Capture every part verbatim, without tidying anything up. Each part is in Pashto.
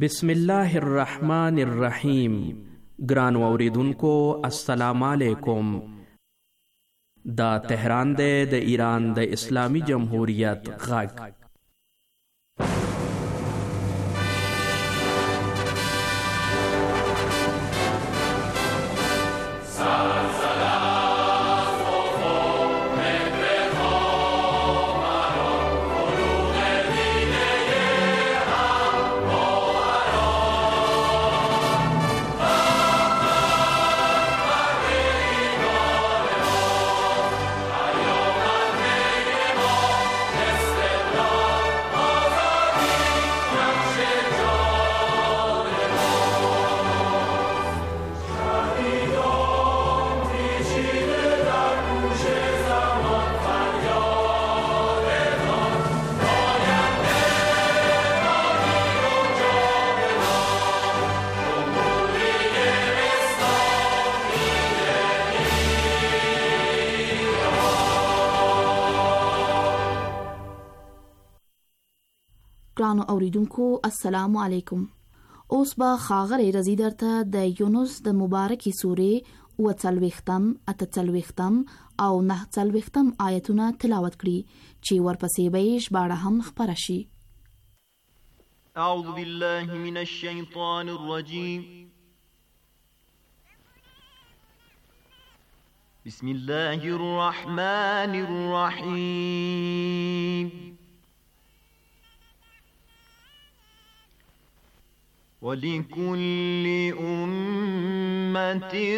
بسم الله الرحمن الرحیم. ګران اوریدونکو السلام علیکم. دا تهران دی د ایران د اسلامی جمهوریت غږ. ګرانو اوریدونکو السلام علیکم. اوس به ښاغلی رضی درته د یونس د مبارکې سورې اووه څلوېښتم، اته څلوېښتم او نهه څلوېښتم آیتونه تلاوت کړي چې ورپسې به یې ژباړه هم خپره شي. اعوذ بالله من الشیطان الرجیم. بسم الله الرحمن الرحیم. وَلِكُلِّ أُمَّةٍ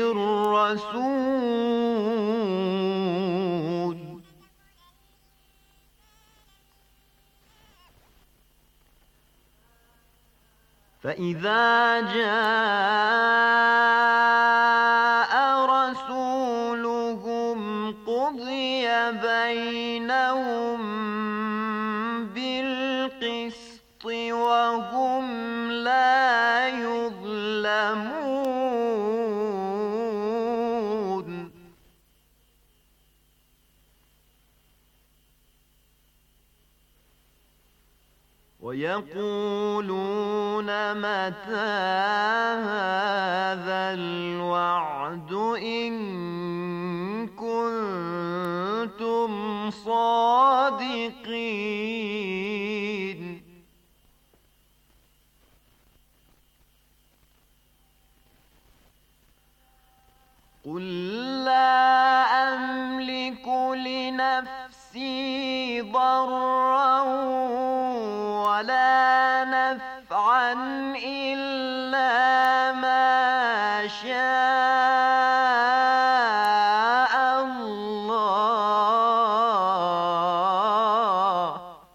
رَّسُولٌ فَإِذَا جَاءَ رَسُولُهُمْ قُضِيَ بَيْنَهُم بِالْقِسْطِ وَهُمْ لَا يظلمون. ويقولون متى هذا الوعد إن كنتم صادقين. قل لا أملك لنفسي ضرا ولا نفعا إلا ما شاء الله.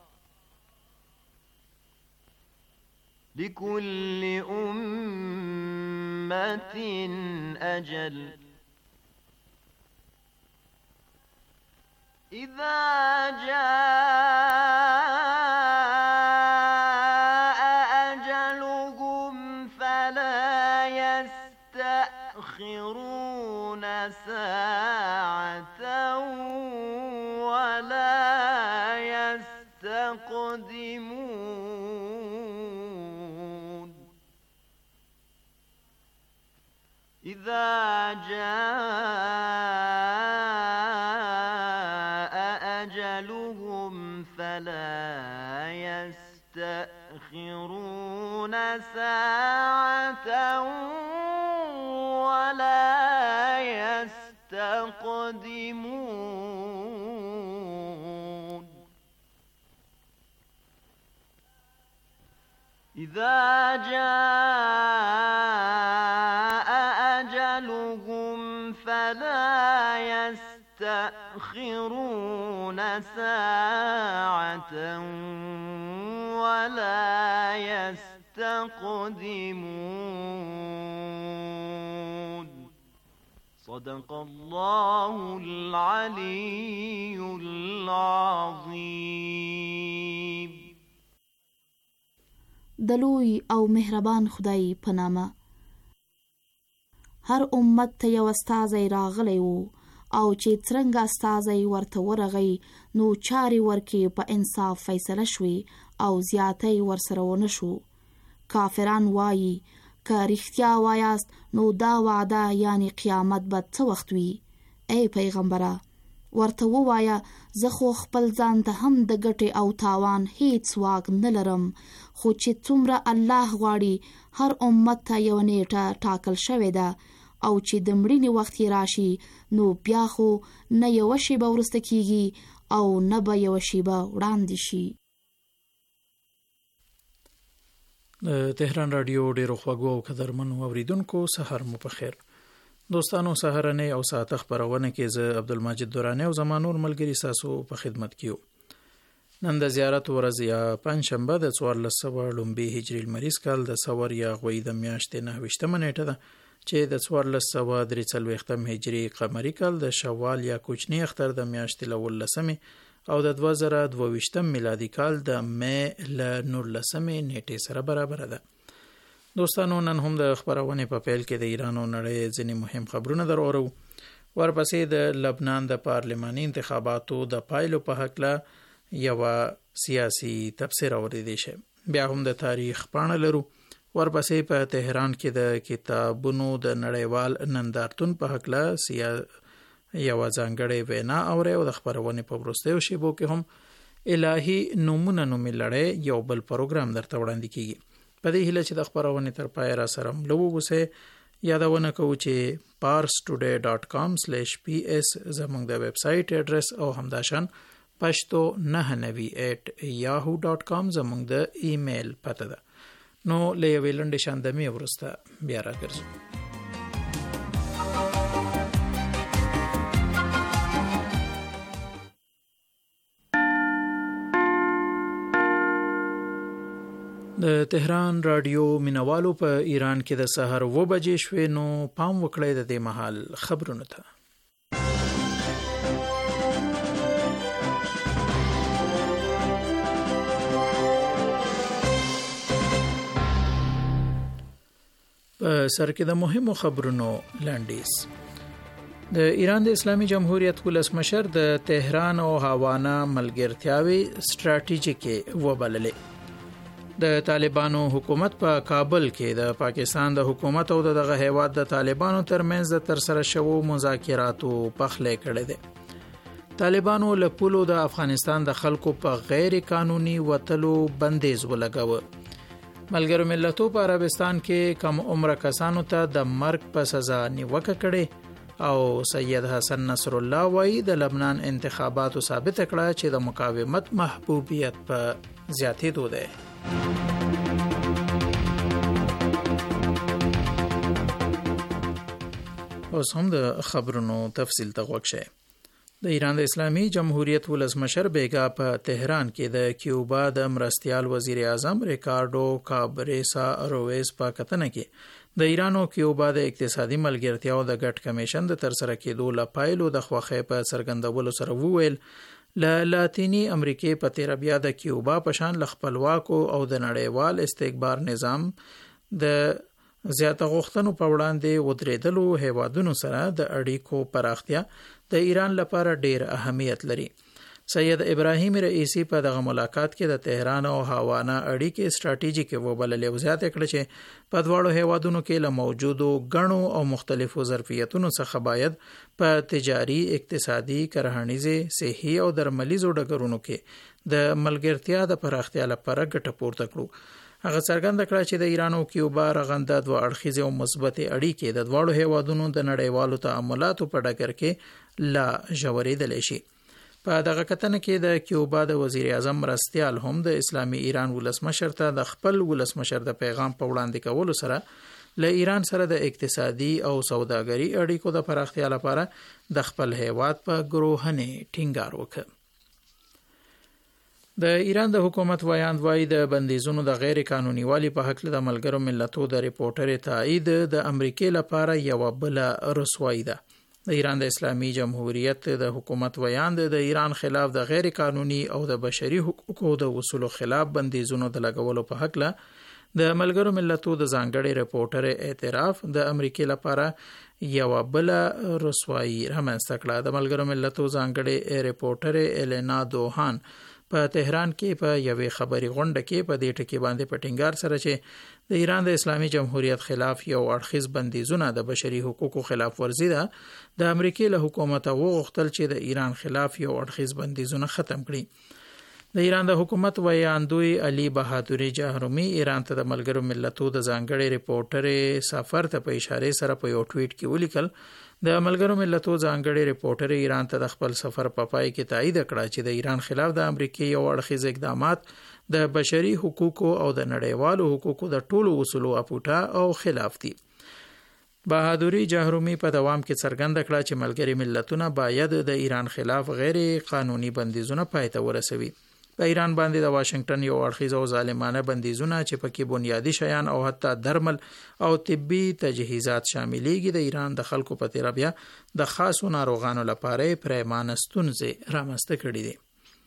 لكل أمة أجل. إذا جاء أجلهم فلا يستأخرون ساعة ولا يستقدمون. إذا جاء أجلهم فلا يستأخرون ساعة ولا يستقدمون. إذا جاء أجلهم فلا يستأخرون ساعة ولا يستقدمون. صدق الله العلي العظيم. د لوی او مهربان خدای په نامه. هر امت ته یو استازی راغلی وو او چې څرنګه استازی ورته ورغی نو چارې ورکې په انصاف فیصله شوې او زیاتی ورسره ونه شو. کافران وایي که رښتیا وایاست نو دا وعده یعنی قیامت به څه وخت وي؟ ای پیغمبره ورته ووایه زه خو خپل ځان ته هم د ګټې او تاوان هیڅ واک نه لرم، خو چې څومره الله غواړي هر امت ته یو نیټه ټاکل شوې ده او چې د مړینې وخت یې راشي نو بیا خو نه یوه شیبه وروسته کیږي او نه به یوه شیبه وړاندې شي. د تهران رادیو ډیرو خوږو او قدرمنو اوریدونکو سحر مو په خیر. دوستانو سحرنې او ساعت خبرونه کې زه عبدالمجید دورانی او زمانور ملګری ساسو په خدمت کې یو. نن د زیارت ورځ یا پنځشنبه د څوارلس سوه لومبي هجري لمریز کال د سور یا غوی د میاشتې نهه ویشتمه نیټه ده چې د څوارلس سوه درې څلوېښتم هجري قمري کال د شوال یا کوچني اختر د میاشتې له اوولسمې او د دوه زره دوه ویشتم میلادي کال د مې له نولسمې نیټې سره برابر ده. دوستانو نن هم د خبرونه په پیل کې د ایران او نړۍ ځینې مهم خبرونه درورو. ورپسې د لبنان د پارلماني انتخاباتو د پایلو په حق له یو سیاسي تفسیر اوریدل شي. بیا هم د تاریخ پاڼه لرو. ورپسې په تهران کې د کتابونو د نړیوال نندارتون په حق له سیا یو ځانګړې وینا اوري او د خبرونه په وروستیو شیبو کې هم الهي نمونه نومې لړۍ یو بل پروګرام درته وړاندې کیږي. په دې هیله چې د خبرونه تر پای را سره ملو وګسه یادونه کوو چې pars today dot com slash p s زموږ د ویب سټ اډرس او همداشان پښتو نه نوي at yahoo dot com زموږ د ایمیل پته ده. نو لې ویلند شاندمي ورسته بیا راګرځو. د تهران رادیو مینوالو په ایران کې د سحر و بجې شوې نو پام وکړئ د دې مهال خبرونه ته. په سر کې د مهمو خبرونو لاندیز. د ایران د اسلامي جمهوریت ولسمشر د تهران او هاوانا ملګرتیاوي سټراټیژیکي وبللې. د طالبانو حکومت په کابل کې د پاکستان د حکومت او دغه هیواد د طالبانو ترمنځ د ترسره شوو مذاکراتو پخلی کړی دی. طالبانو له پولو د افغانستان د خلکو په غیر قانوني وتلو بندیز ولګاوه. ملګرو ملتو په عربستان کې کم عمر کسانو ته د مرګ په سزا نیوکه کړې او سید حسن نصر الله وایي د لبنان انتخاباتو ثابت کړه چې د مقاومت محبوبیت په زیاتېدو دی. اوس هم د خبرونو تفصیل ته غوږ شئ. د ایران د اسلامي جمهوریت ولسمشر بیګا په تهران کې د کیوبا د مرستیال وزیر اعظم ریکارډو کابریسا رویز په کتنه کې د ایران او کیوبا د اقتصادي ملګرتیاو د ګډ کمیشن د ترسره کېدو لپایلو د خوخې په څرګندولو سره وویل له لاتینی امریکای په تیر بیا د کیوبا په شان خپلواکو او د نړیوال استکبار نظام د زیاته غوښتنو په وړاندې ودرېدلو هیوادونو سره د اړیکو پراختیا د ایران لپاره ډیر اهمیت لري. سید ابراهیم رئیسی په دغه ملاقات کې د تهران او هاوانا اړیکې سټراټیژیکي وبللې او زیاته کړه چې په دواړو هیوادونو کې له موجودو غنو او مختلفو ظرفیتونو څخه باید په تجاري، اقتصادي، کرهنیزي، صحي او درملیزو ډګرونو کې د ملګرتیا د پراختیا لپاره ګټه پورته کړو. هغه څرګنده کړه چې د ایران او کیوبا رغنده دوه اړخیزه او مثبتې اړیکې د دواړو هیوادونو د نړیوالو تعاملاتو په ډګر کې لا ژورېدلی شي. په دغه کتنه کې د کیوبا د وزیر اعظم مرستیال هم د اسلامي ایران ولسمشر ته د خپل ولسمشر د پیغام په وړاندې کولو سره له ایران سره د اقتصادي او سوداګري اړیکو د پراختیا لپاره د خپل هیواد په ګروهنې ټینګار وکړ. د ایران د حکومت وایاند وایي د بندیزونو د غیر قانوني والی په حق د ملګرو ملتونو د ریپورټر تایید د امریکای لپاره یو بل رسوایی ده. د ایران د اسلامي جمهوریت د حکومت وایاند د ایران خلاف د غیر قانوني او د بشري حقوقو د اصولو خلاف بندیزونو د لګولو په حق له د ملګرو ملتونو د ځانګړي ریپورټر اعتراف د امریکای لپاره یو بل رسوایی رامنځته کړه. د ملګرو ملتونو ځانګړي ریپورټر الینا دوهان په تهران کې په یوې خبري غونډه کې په دې ټکي باندې په ټینګار سره چې د ایران د اسلامي جمهوریت خلاف یو اړخیز بندیزونه د بشري حقوقو خلاف ورزي ده، د امریکای له حکومت وغوښتل چې د ایران خلاف یو اړخیز بندیزونه ختم کړي. د ایران د حکومت ویاندوی علي بهادری جهرومی ایران ته د ملګرو ملتونو د ځانګړي ریپورټر سفر ته په اشاره سره په یو ټویټ کې ولیکل د ملګرو ملتونو ځانګړي ریپورټر ایران ته د خپل سفر په پای کې تایید کړه چې د ایران خلاف د امریکای یو اړخیز اقدامات د بشري حقوقو او د نړیوالو حقوقو د ټولو اصولو اپوټا او خلاف دي. بهادری جهرومی په دوام کې څرګنده کړه چې ملګري ملتونه باید د ایران خلاف غیر قانوني بندیزونه پای ته ورسوي. په ایران باندې د واشنگټن یو اړخیز او ظالمانه بندیزونه چې پکې بنیادی شیان او حتی درمل او طبي تجهیزات شاملېږي د ایران د خلکو په تیر بیا د خاصو ناروغانو لپاره پرېمانه ستونزې رامنځته کړې دي.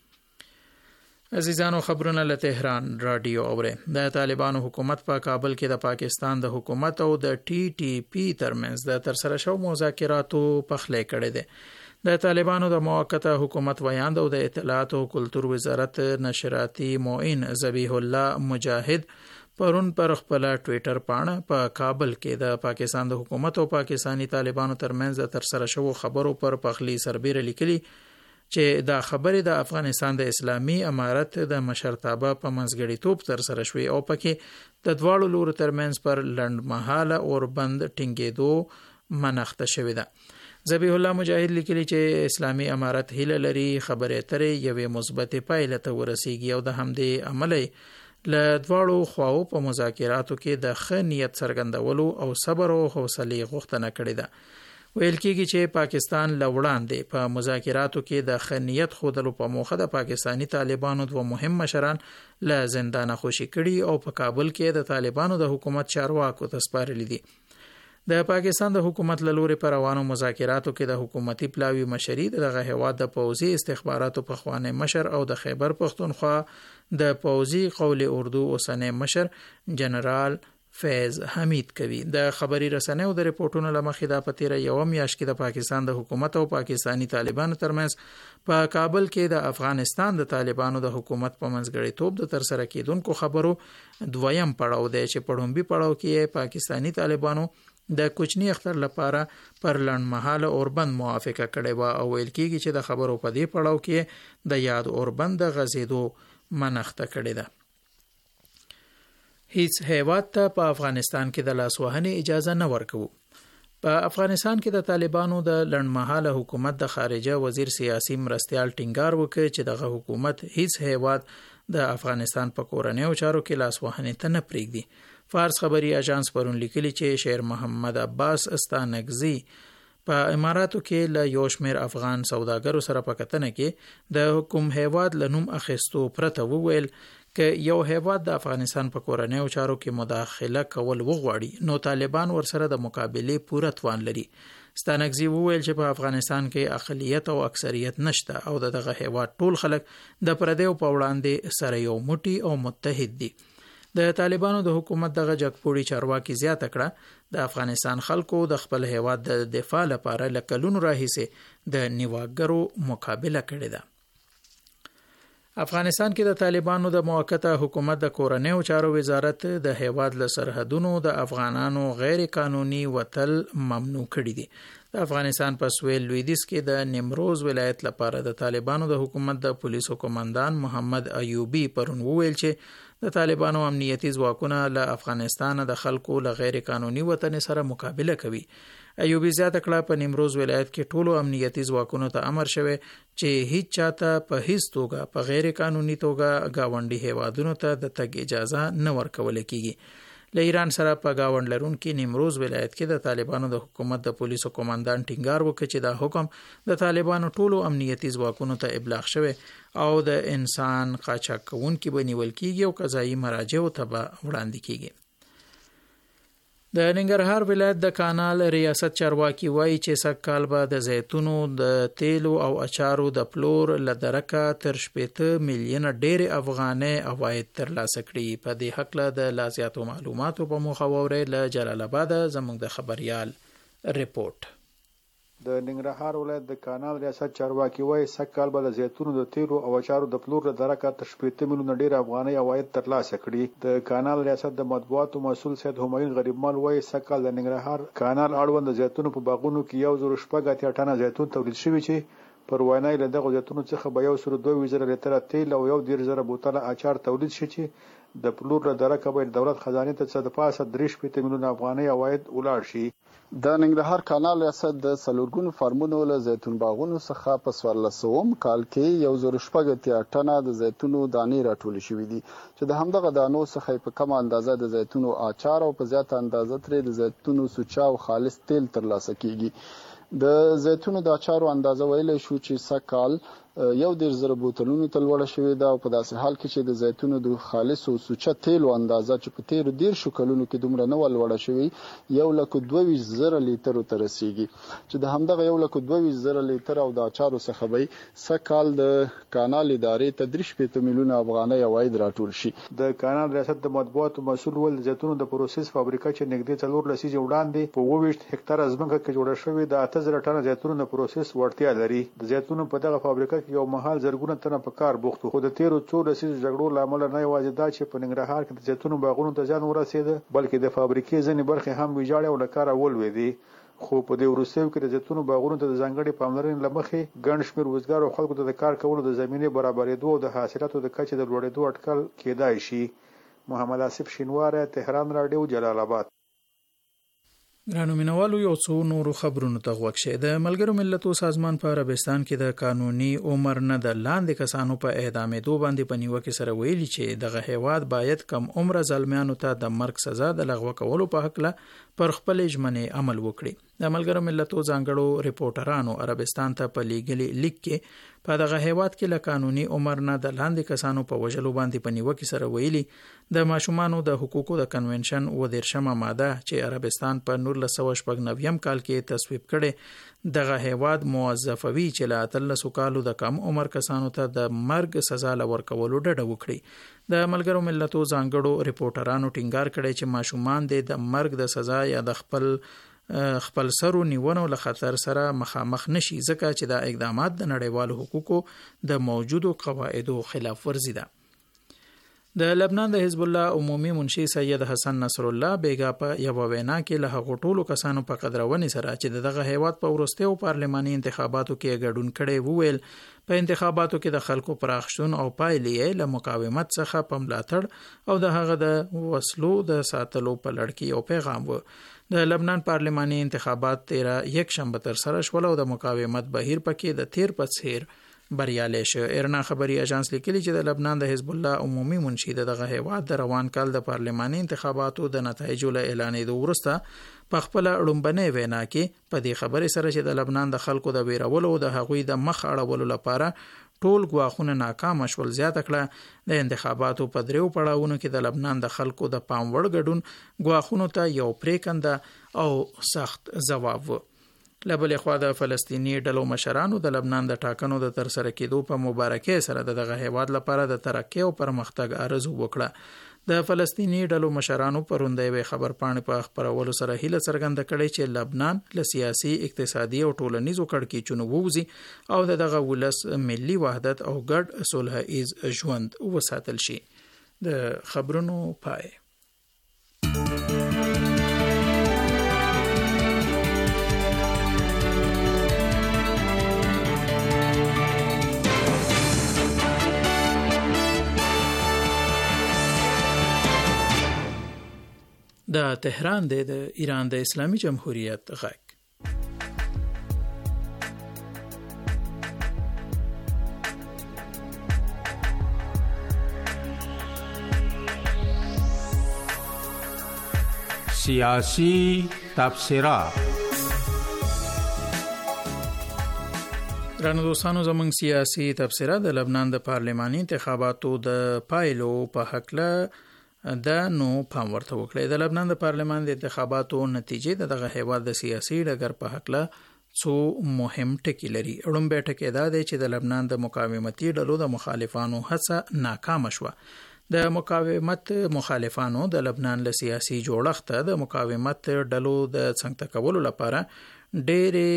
عزیزانو خبرونه له تهران رادیو اوره. د طالبانو حکومت په کابل کې د پاکستان د حکومت او د ټي ټي پی ترمنځ د ترسره شو مذاکراتو پخلی کړی دی. د طالبانو د موقته حکومت ویاند او د اطلاعات او کلتور وزارت نشراتي معین ذبیح الله مجاهد پرون پر خپل ټوئیټر باندې په کابل کې د پاکستان د حکومت او پاکستانی طالبانو ترمنځ د ترسره شوو خبرو پر پخلی سربېره لیکلي چې دا خبرې د افغانستان د اسلامي امارت د مشرتابه په منځګړیتوب ترسره شوې او پکې د دواړو لورو ترمنځ پر لنډمهاله اوربند ټینګېدو منښته شوې ده. ذبیح الله مجاهد لیکلی چې اسلامي امارت هیله لري خبرې ترې یوې مثبت پایله ته ورسیږي او د همدې عملي له دواړو خواو په مذاکراتو کې د ښه نیت څرګندولو او صبر او حوصلې غوښتنه کړې ده. ویل کېږي چې پاکستان له وړاندې په مذاکراتو کې د ښه نیت ښودلو په موخه د پاکستانی طالبانو دوه مهم مشران له زندانه خوشي کړي او په کابل کې د طالبانو د حکومت چارواکو ته سپارلي دي. د پاکستان د حکومت له لوري پر روانو مذاکراتو کې د حکومتي پلاوی مشري دغه هیواد د پوځي استخباراتو په خوانې مشر او د خیبر پختونخوا د پوځي قول اردو اوسنۍ مشر جنرال فیض حمید کوي. د خبري رسنیو د ریپورتونو لمخې د پتیره یو میاشت کې د پاکستان د حکومت او پاکستانی طالبانو ترمنځ په کابل کې د افغانستان د طالبانو د حکومت په منځګړیتوب د ترسره کېدونکو خبرو دویم پړاو دی چې په لومړي پړاو کې پاکستانی طالبانو د کوچنی اختر لپاره پر لنډمهاله اوربند موافقه کړې و او ویل کېږي چې د خبرو په دې پړاو کې د یاد اوربند د غزیدو منښته کړې ده. هیڅ هیواد ته په افغانستان کې د لاسوهنې اجازه نه ورکوو. په افغانستان کې د طالبانو د لنډمهاله حکومت د خارجه وزیر سیاسي مرستیال ټینګار وکړ چې دغه حکومت هیڅ هیواد د افغانستان په کورنیو چارو کې لاسوهنې ته نه پرېږدي. فارس خبري اژانس پرون لیکلي چې شیر محمد عباس استانگزی په اماراتو کې له یو شمېر افغان سوداګرو سره په کتنه کې د حکوم هیواد لنوم اخیستو پرته وویل که یو هیواد د افغانستان په کورنیو چارو کې مداخله کول وغواړي نو طالبان ورسره د مقابلې پوره توان لري. استانگزی وویل چې په افغانستان کې اقلیت او اکثریت نشته او دغه هیواد ټول خلک د پردیو په وړاندې سره یو موټی او متحد دي. د طالبانو د حکومت دغه جګپوړي چارواکي زیاته کړه د افغانستان خلکو د خپل هیواد د دفاع لپاره لکلونو راهیسې د نیواګرو مقابله کړې ده. افغانستان کې د طالبانو د موقته حکومت د کورنیو چارو وزارت د هیواد له سرحدونو د افغانانو غیر قانوني وتل ممنوع کړی دي. د افغانستان په سویل لویدیځ کې د نیمروز ولایت لپاره د طالبانو د حکومت د پولیسو قومندان محمد ایوبی پرون وویل چې د طالبانو امنیتي ځواکونه له افغانستان د خلکو له غیر قانوني وطن سره مقابله کوي. ایوبی زیاته کړه په نیمروز ولایت کې ټولو امنیتي ځواکونو ته امر شوی چې هیڅ چاته په هیڅ توګه په غیر قانوني توګه گاونډي هیوادونو ته د تګ اجازه نه ورکول کیږي. له ایران سره په گاوند لرونکي نیمروز ولایت کې د طالبانو د حکومت د پولیسو قومندان ټینګار وکړ چې دا حکم د طالبانو ټولو امنیتي ځواکونو ته ابلاغ شوی او د انسان قاچاق کوونکي به نیول کیږي او قضایي مراجعو ته به وړاندې کیږي. د ننګرهار ولایت د کانال ریاست چارواکي وایي چې سږکال به د زیتونو د تیلو او اچارو د پلور له درکه تر شپېته میلیونه ډېرې افغانۍ عواید ترلاسه کړي. په دې هکله د لا زیاتو معلوماتو په موخه واورئ له جلال آباده زموږ د خبریال ریپورت. د ننګرهار ولایت د کانال ریاست چارواکي وایي سږکال به د زیتونو د تیلو او اچارو د پلور له درکه تر شپېته میلیونه ډېر افغانۍ عواید ترلاسه کړي. د کانال ریاست د مطبوعاتو مسؤل سید همایون غریبمل وایي سږکال د ننګرهار کانال اړوند د زیتونو په باغونو کې یو زر شپږ اتیا ټنه زیتون تولید شوي چې پر وینا له دغه زیتونو څخه به یو سل دوه زره لیتره تیل او یو دېرش زره بوتله اچار تولید شي چې د پلور له درکه به دولت خزانه ته څه د پاسه درې شپېته میلیونه افغانۍ عواید ولاړ شي. د ننګرهار کانال ریاست د څلورګونو فارمونو له زیتون باغونو څخه په څوارلسم کال کې یو زر شپږ اتیا ټنه د زیتونو دانې راټولې شوې دي چې د همدغه دانو څخه په کمه اندازه د زیتونو اچار او په زیاته اندازه ترې د زیتونو سوچا او خالص تیل ترلاسه کیږي. د زیتونو د اچارو اندازه ویلی شو چې سږکال یو دېرش زره بوتلونو ته لوړه شوې ده او په داسې حال کې چې د زیتونو د خالص او سوچه تیلو اندازه چې په تیرو دېرشو کلونو کې دومره نه وه لوړه شوې یو لک دوه ویشت زره لیترو ته رسیږي چې د همدغه یو لک دوه ویشت زره لیتر او د اچارو څخه به سږکال د کانال ادارې ته درې شپېته میلیونه افغانۍ عواید راټول شي. د کانال ریاست د مطبوعاتو مسؤل ول د زیتونو د پروسس فابریکه چې نږدې څلور لسیزې وړاندې په اووه ویشت هکتاره ځمکه کې جوړه شوې د اته زره ټنه زیتونو د پروسس وړتیا لري. د زیتونو په دغه فابریکه کې یو مهال زرګونه تنه په کار بوخت خو د تیرو څو لسیزو جګړو له امله نه یوازې دا چې په ننګرهار کې د زیتونو باغونو ته زیان ورسېده بلکې د فابریکې ځینې برخې هم ویجاړې او له کاره ولوېدې. خو په دې وروستیو کې د زیتونو باغونو ته د ځانګړې پاملرنې له مخې ګڼ شمېر وزګارو خلکو ته د کار کولو د زمینې برابرېدو او د حاصلاتو د کچې د لوړېدو اټکل کېدای شي. محمد آصف شینواری، تهران رادیو، جلال آباد. ګرانو مینوالو، یو څو نورو خبرونو ته غوږ شئ. د ملګرو ملتونو سازمان په عربستان کې د قانوني عمر نه د لاندې کسانو په اعدامېدو باندې په نیوکې سره ویلي چې دغه هیواد باید کم عمره ظالمیانو ته د مرګ سزا د لغوه کولو په هکله پر خپل ژمنې عمل وکړي. د ملګرو ملتونو ځانګړو ریپورټرانو عربستان ته په لیږلي لیک کې په دغه هیواد کې له قانوني عمر نه د لاندې کسانو په وژلو باندې په نیوکې سره ویلي د ماشومانو د حقوقو د کنونشن اووه دېرشمه ماده چې عربستان په نولس سوه شپږ نوي کال کې تصویب کړي دغه هیواد موظفوي چې له اتلسو کالو د کم عمر کسانو ته د مرګ سزا لورکولو ډډه وکړي. د ملګرو ملتونو ځانګړو ریپورټرانو ټینګار کړی چې ماشومان د مرګ د سزا یا د خپل خپل سرو نیونو له خطر سره مخامخ نشي ځکه چې دا اقدامات د نړیوالو حقوقو د موجودو قواعدو خلاف ورزي ده. د لبنان د حزب الله عمومي منشي سید حسن نصر الله بیګا په یو وینا کې له هغو ټولو کسانو په قدرونې سره چې دغه هیواد په وروستیو پارلماني انتخاباتو کې ګډون کړي وویل په انتخاباتو کې د خلکو پراخشتون او پایلې له مقاومت څخه په ملاتړ او د هغه د وسلو د ساتلو په لړ کې یو پیغام و. د لبنان پارلماني انتخابات تیره یک شنبه تر سره شول او د مقاومت بهیر پکې د تیر په څیر بریالي شو. ارنا خبري اژانس لیکلي چې د لبنان د حزب الله عمومي منشي دغه هیواد د روان کال د پارلماني انتخاباتو د نتایجو له اعلانېدو وروسته په خپل لومبنۍ وینا کې په دې خبرې سره چې د لبنان د خلکو د ویرولو او د هغوی د مخ اړولو لپاره ټول ګواښونه ناکام شول زیاته کړه. د انتخاباتو په دریو پړاوونو کې د لبنان د خلکو د پام وړ ګډون ګواښونو ته یو پریکنده او سخت ځواب و. له بلې خوا د فلسطیني ډلو مشرانو د لبنان د ټاکنو د ترسره کېدو په مبارکۍ سره دغه هیواد لپاره د ترقۍ او پرمختګ آرزو وکړه. د فلسطیني ډلو مشرانو پرون د یوې خبرپاڼې په خپرولو سره هیله څرګنده کړې چې لبنان له سیاسي، اقتصادي او ټولنیزو کړکېچونو ووځي او دغه ولس ملي وحدت او ګډ صلح ایز ژوند وساتل شي. د خبرونو پای. د تهران د ایران د اسلامي جمهوریت غږ. سیاسی تبصره. رانو دوستانو زمونږ سیاسی تبصره د لبنان د پارلماني انتخاباتو د پایلو په حقله د نو پام ورته وکړي. د لبنان د پارلمان د انتخاباتو نتیجې دغه هیواد د سیاسي ډګر په حقله څو مهم ټکي لري. اړومبی ټکی دا دی چې د لبنان د مقاومتي ډلو د مخالفانو هڅه ناکامه شوه. د مقاومت مخالفانو د لبنان له سیاسي جوړښت د مقاومت ډلو د څنګه کولو لپاره ډېرې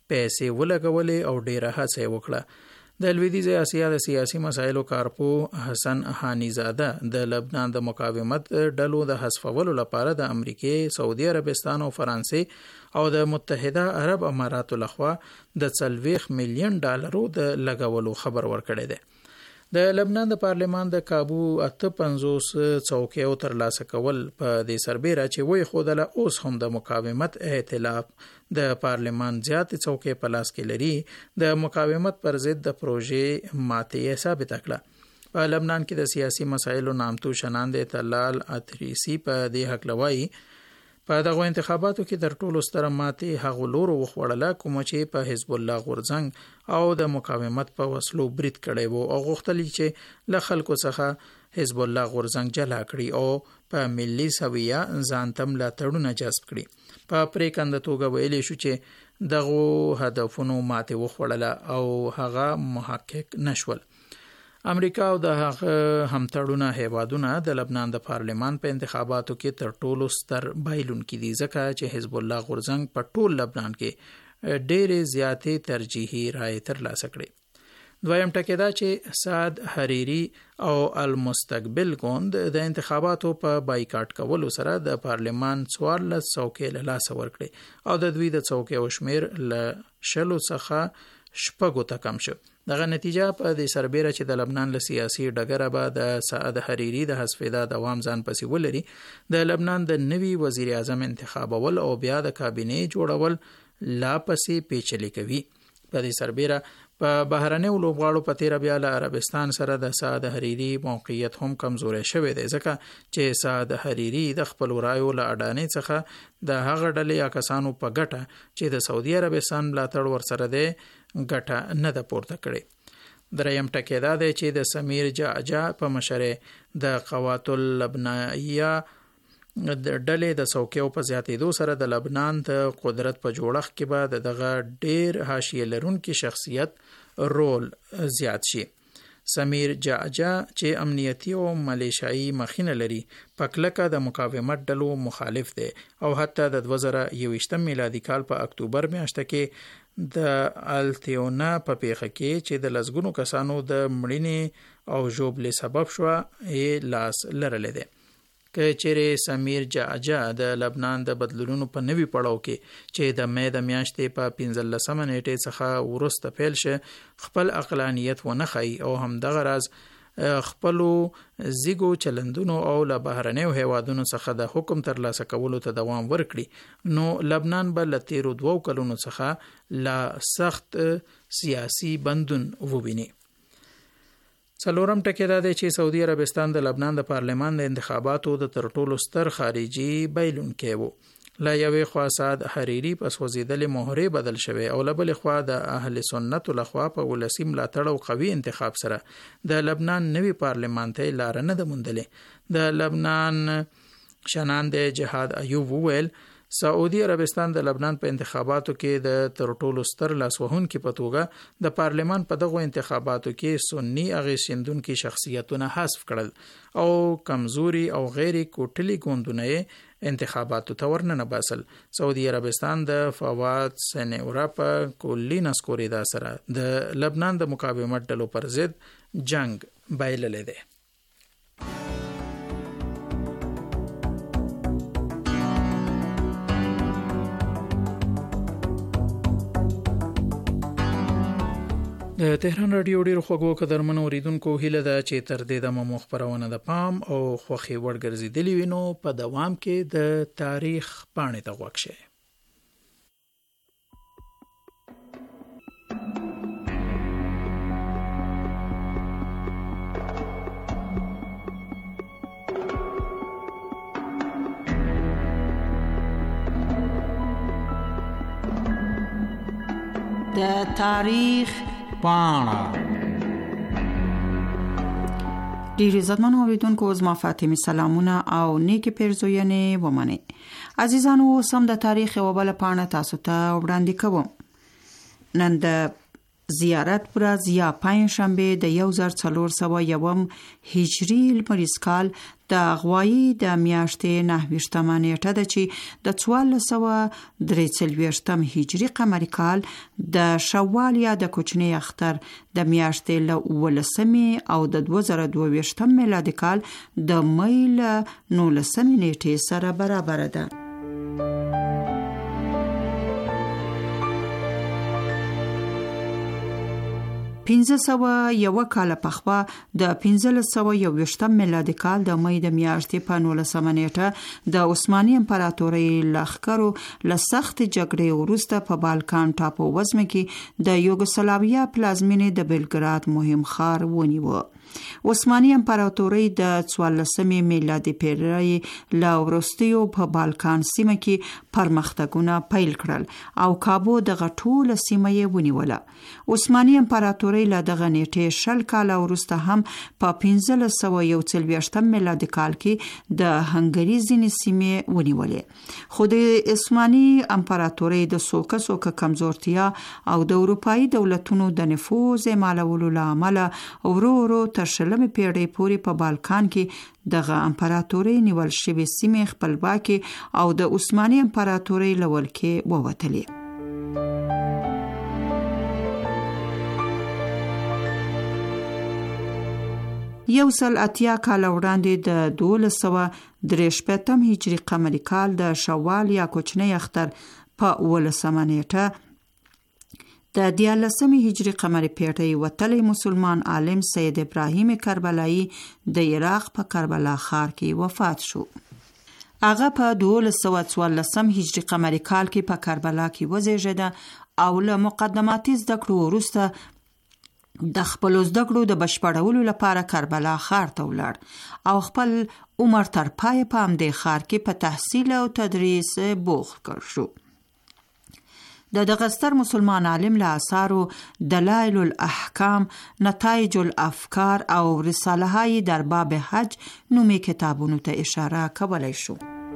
پیسې ولګولې او ډیره هڅه وکړه. د لویدیځ اسیا د سیاسي مسایلو کارپو حسن هانی زاده د لبنان د مقاومت ډلو د حذفولو لپاره د امریکای، سعودي عربستان او فرانسې او د متحده عرب اماراتو لخوا د څلوېښت میلیون ډالرو د لګولو خبر ورکړی دی. د لبنان د پارلمان د کابو اته پنځوس څوکیو ترلاسه کول په دې سربیره چې وایي خودله اوس هم د مقاومت ائتلاف د پارلمان زیات څوکۍ په لاس کې لري، د مقاومت پر ضد د پروژې ماتې ثابت کړه. په لبنان کې د سیاسي مسایلو نامتو شناند تلال اتریسی په دې حق لوي په دغه انتخاباتو کې تر ټولو ستره ماتې هغه لورو وخوړله کوم چې په حزب الله غورځنګ او د مقاومت په وسلو برید کړی وو او غوښتل چې له خلکو څخه حزب الله غورځنګ جلا کړي او په ملي سویه ځان ته ملاتړونه جذب کړي. په پریکنده توګه ویلی شو چې دغه هدفونو ماتې وخوړله او هغه محقق نشول. امریکا او د هغه همتړونه هیوادونه د لبنان د پارلمان په انتخاباتو کې تر ټولو ستر بایلونکي دي ځکه چې حزب الله غورځنګ په ټول لبنان کې ډېرې زیاتې ترجیحي رایې ترلاسه کړې. دویم ټکی دا چې سعد حریری او المستقبل ګوند د انتخاباتو په بایکاټ کولو سره د پارلمان څوارلس څوکۍ له لاسه ورکړې او د دوی د څوکیو شمیر له شلو څخه شپږو ته کم شو. دغه نتیجه په دې سربیره چې د لبنان له سیاسي ډګره به د سعد حریری د حذف دوام ځان پسې ولري، د لبنان د نوي وزیر اعظم انتخابول او بیا د کابینې جوړول لا پسې پیچلي کوي. په دې سربیره په بهرنیو لوبغاړو په تیره بیا له عربستان سره د سعد حریری موقعیت هم کمزوری شوی دی ځکه چې سعد حریری د خپلو رایو له اډانې څخه د هغه ډلې یا کسانو په ګټه چې د سعودي عربستان ملاتړ ورسره دی ګټه نه ده پورته کړې. دریم ټکی دا دی چې د سمیر جعجع په مشرۍ د قوات اللبنانیه د ډلې د څوکیو په زیاتېدو سره د لبنان د قدرت په جوړښت کې به د دغه ډېر حاشیې لرونکي شخصیت رول زیات شي. سمیر جعجع چې امنیتي او ملیشایي مخینه لري په کلکه د مقاومت ډلو مخالف دی او حتی د دوه زره یوویشتم میلادي کال په اکتوبر میاشته کې د التیونا په پیښه کې چې د لسګونو کسانو د مړینې او ژوبلې سبب شوه یې لاس لرلی دی. که چیرې سمیر جعجع د لبنان د بدلونونو په نوي پړاو کې چې د مې د میاشتې په پنځلسمه نیټې څخه وروسته پیل شه خپل عقلانیت ونه ښیي او همدغه راز خپلو زیږو چلندونو او له بهرنیو هیوادونو څخه د حکم ترلاسه کولو ته دوام ورکړي، نو لبنان به له تیرو دوو کلونو څخه لا سخت سیاسي بندون وویني. څلورم ټکی دا دی چې سعودي عربستان د لبنان د پارلمان د انتخاباتو د تر ټولو ستر خارجي بایلونکی و. له یوې خوا سعد حریری په سوځېدلې مهرې بدل شوی او له بلې خوا د اهل سنتو لخوا په ولسي ملاتړ او قوي انتخاب سره د لبنان نوي پارلمان ته لاره نه ده موندلې. د لبنان شناند جهاد ایوب وویل سعودي عربستان د لبنان په انتخاباتو کې د تر ټولو ستر لاسوهونکي په توګه د پارلمان په دغو انتخاباتو کې سنی اغیزمنونکي شخصیتونه حذف کړل او کمزوري او غیر کوټلي ګوندونه انتخاباتو ته ورننه باسل. سعودي عربستان د فواد سنورا په کلی نسکوریدا سره د لبنان د مقاومت ډلو پر ضد جنگ بایللی دی. د تهران رادیو ډیرو خوږو قدرمنو اوریدونکو هیله ده چې تر دې دمه مو خپرونه د پام او خوښي وړ ګرځېدلې وي، نو په دوام کې د تاریخ پاڼې ته غوږ شئ. د تاریخ پاڼه. ډیر عزتمن اوریدونکو، زما فاطمه سلامونه او نیکی پیرزوینې ومنئ. عزیزانو، سم د تاریخ یو بل پاڼه تاسو ته وړاندې کوم. نن د زیارت ورځ یا پنجشنبه د یو زر څلور سوه یوم هجري لمریز کال د غوایي د میاشتې نهه ویشتمه نیټه ده چې د څوارلس سوه درې څلوېښتم هجري قمري کال د شوال یا د کوچني اختر د میاشتې له اوولسمې او د دوه زره دوه ویشتم میلادي کال د مۍ له نولسمې نیټې سره برابر ده. پنځه سوه یو کال پخوا د پنځلس سوه یوویشتم میلادي کال د مۍ د میاشتې په نولسمه نیټه د عثماني امپراتورۍ لښکرو له سختې جګړې وروسته په بالکان ټاپو وزمه کې د یوګوسلاویا پلازمینې د بلګراد مهم ښار ونیو. عثماني امپراتورۍ د څوارلسمې میلادي پېړۍ له وروستیو په بالکان سیمه کې پرمختګونه پیل کړل او کابو دغه ټوله سیمه یې ونیوله. عثماني امپراتورۍ له دغه نیټې شل کاله وروسته هم په پنځلس سوه یو څلوېښتم میلادي کال کې د هنګري ځینې سیمې ونیولې. خو د عثماني امپراتورۍ د سوکه سوکه کمزورتیا او د اروپایي دولتونو د نفوذ اعمالولو له امله ورو ورو تر شلمې پیړۍ پورې په بالکان کې دغه امپراتورۍ نیول شوې سیمې خپلواکي او د عثماني امپراتورۍ له ولکې ووتلې. یو سل اتیا کال وړاندې د دولس سوه درې شپېتم هجري قمري کال د شوال یا کوچنی اختر په اوولسمه نیټه د دیارلسمې هجري قمري پیړۍ وتلی مسلمان عالم سید ابراهیم کربلایی د عراق په کربلا ښار کې وفات شو. هغه په دولس سوه څوارلسم هجري قمري کال کې په کربلا کې وزیږېده او له مقدماتي زده کړو وروسته د خپلو زده کړو د بشپړولو لپاره کربلا ښار ته ولاړ او خپل عمر تر پایه په همدې ښار کې په تحصیل او تدریس بوخت کړ شو. د دغه ستر مسلمان عالم له آثارو دلائل الاحکام، نتایج الافکار او رساله های در باب حج نومي کتابونو ته اشاره کولای شو.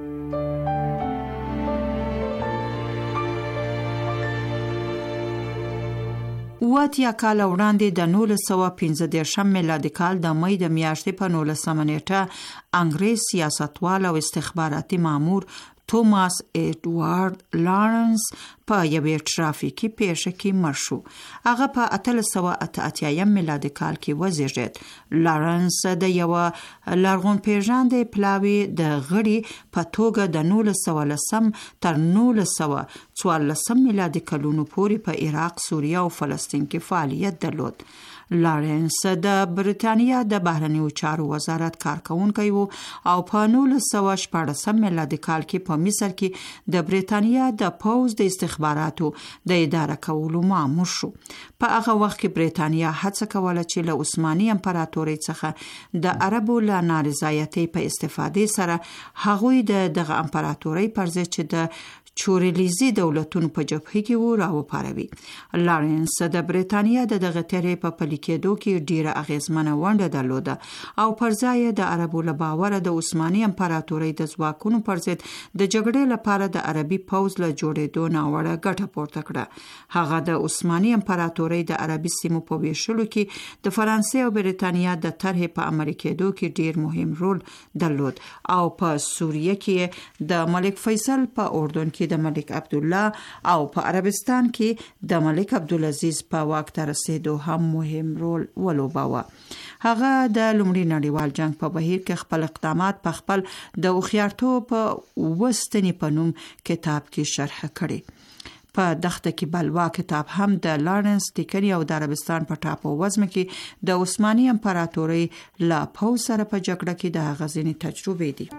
واتیا کال وړاندې د نولس سوه پنځه دېرشم میلادي کال د مۍ د میاشتې په نولسمه نیټه انګریز سیاستوال او استخباراتي مامور توماس ایډوارډ لارنس په یوې ټرافیکي پیښه کې مړ شو. هغه په اتلس سوه اته اتیایم میلادي کال کې وزیږېد. لارنس د یوه لرغونپېژندې پلاوي د غړي په توګه د نولس سوه لسم تر نولس سوه څوارلسم میلادي کلونو پورې په عراق، سوریه او فلسطین کې فعالیت درلود. لارنس د بریتانیا د بهرنیو چارو وزارت کارکونکی و او په نولس سوه شپاړسم میلادي کال کې په مصر کې د بریتانیا د پوځ د استخباراتو د اداره کولو مامور شو. په هغه وخت کې بریتانیا هڅه کوله چې له عثماني امپراتورۍ څخه د عربو له نارضایتۍ په استفادې سره هغوی د دغه امپراتورۍ پر ضد چې د چورلیزي دولتونو په جبهه کې و راوپاروي. لارنس د بریتانیا د دغه تیرې په پلي کېدو کې ډیره اغیزمنه ونډه درلوده او پر ځای د عربو له باوره د عثماني امپراتورۍ د ځواکونو پر ضد د جګړې لپاره د عربي پوځ له جوړېدو ناوړه ګټه پورته کړه. هغه د عثماني امپراتورۍ د عربي سیمو په ویشلو کې د فرانسې او بریتانیا د طرحې په عملي کېدو کې ډیر مهم رول درلود او په سوریه کې د ملک فیصل، په اردن کې د ملک عبدالله او په عربستان کې د ملک عبدالعزیز په واک ته رسیدو هم مهم رول ولوباوه. هغه د لومړي نړیوال جنگ په بهیر کې خپل اقدامات په خپل د هوښیارتوب وستنې په نوم کتاب کې شرح کړي. په دښته کې بلوا کتاب هم د لارنس لیکنی او د عربستان په ټاپو وزمه کې د عثماني امپراتورۍ له پوځ سره په جګړه کې د هغه ځینې تجربې دي.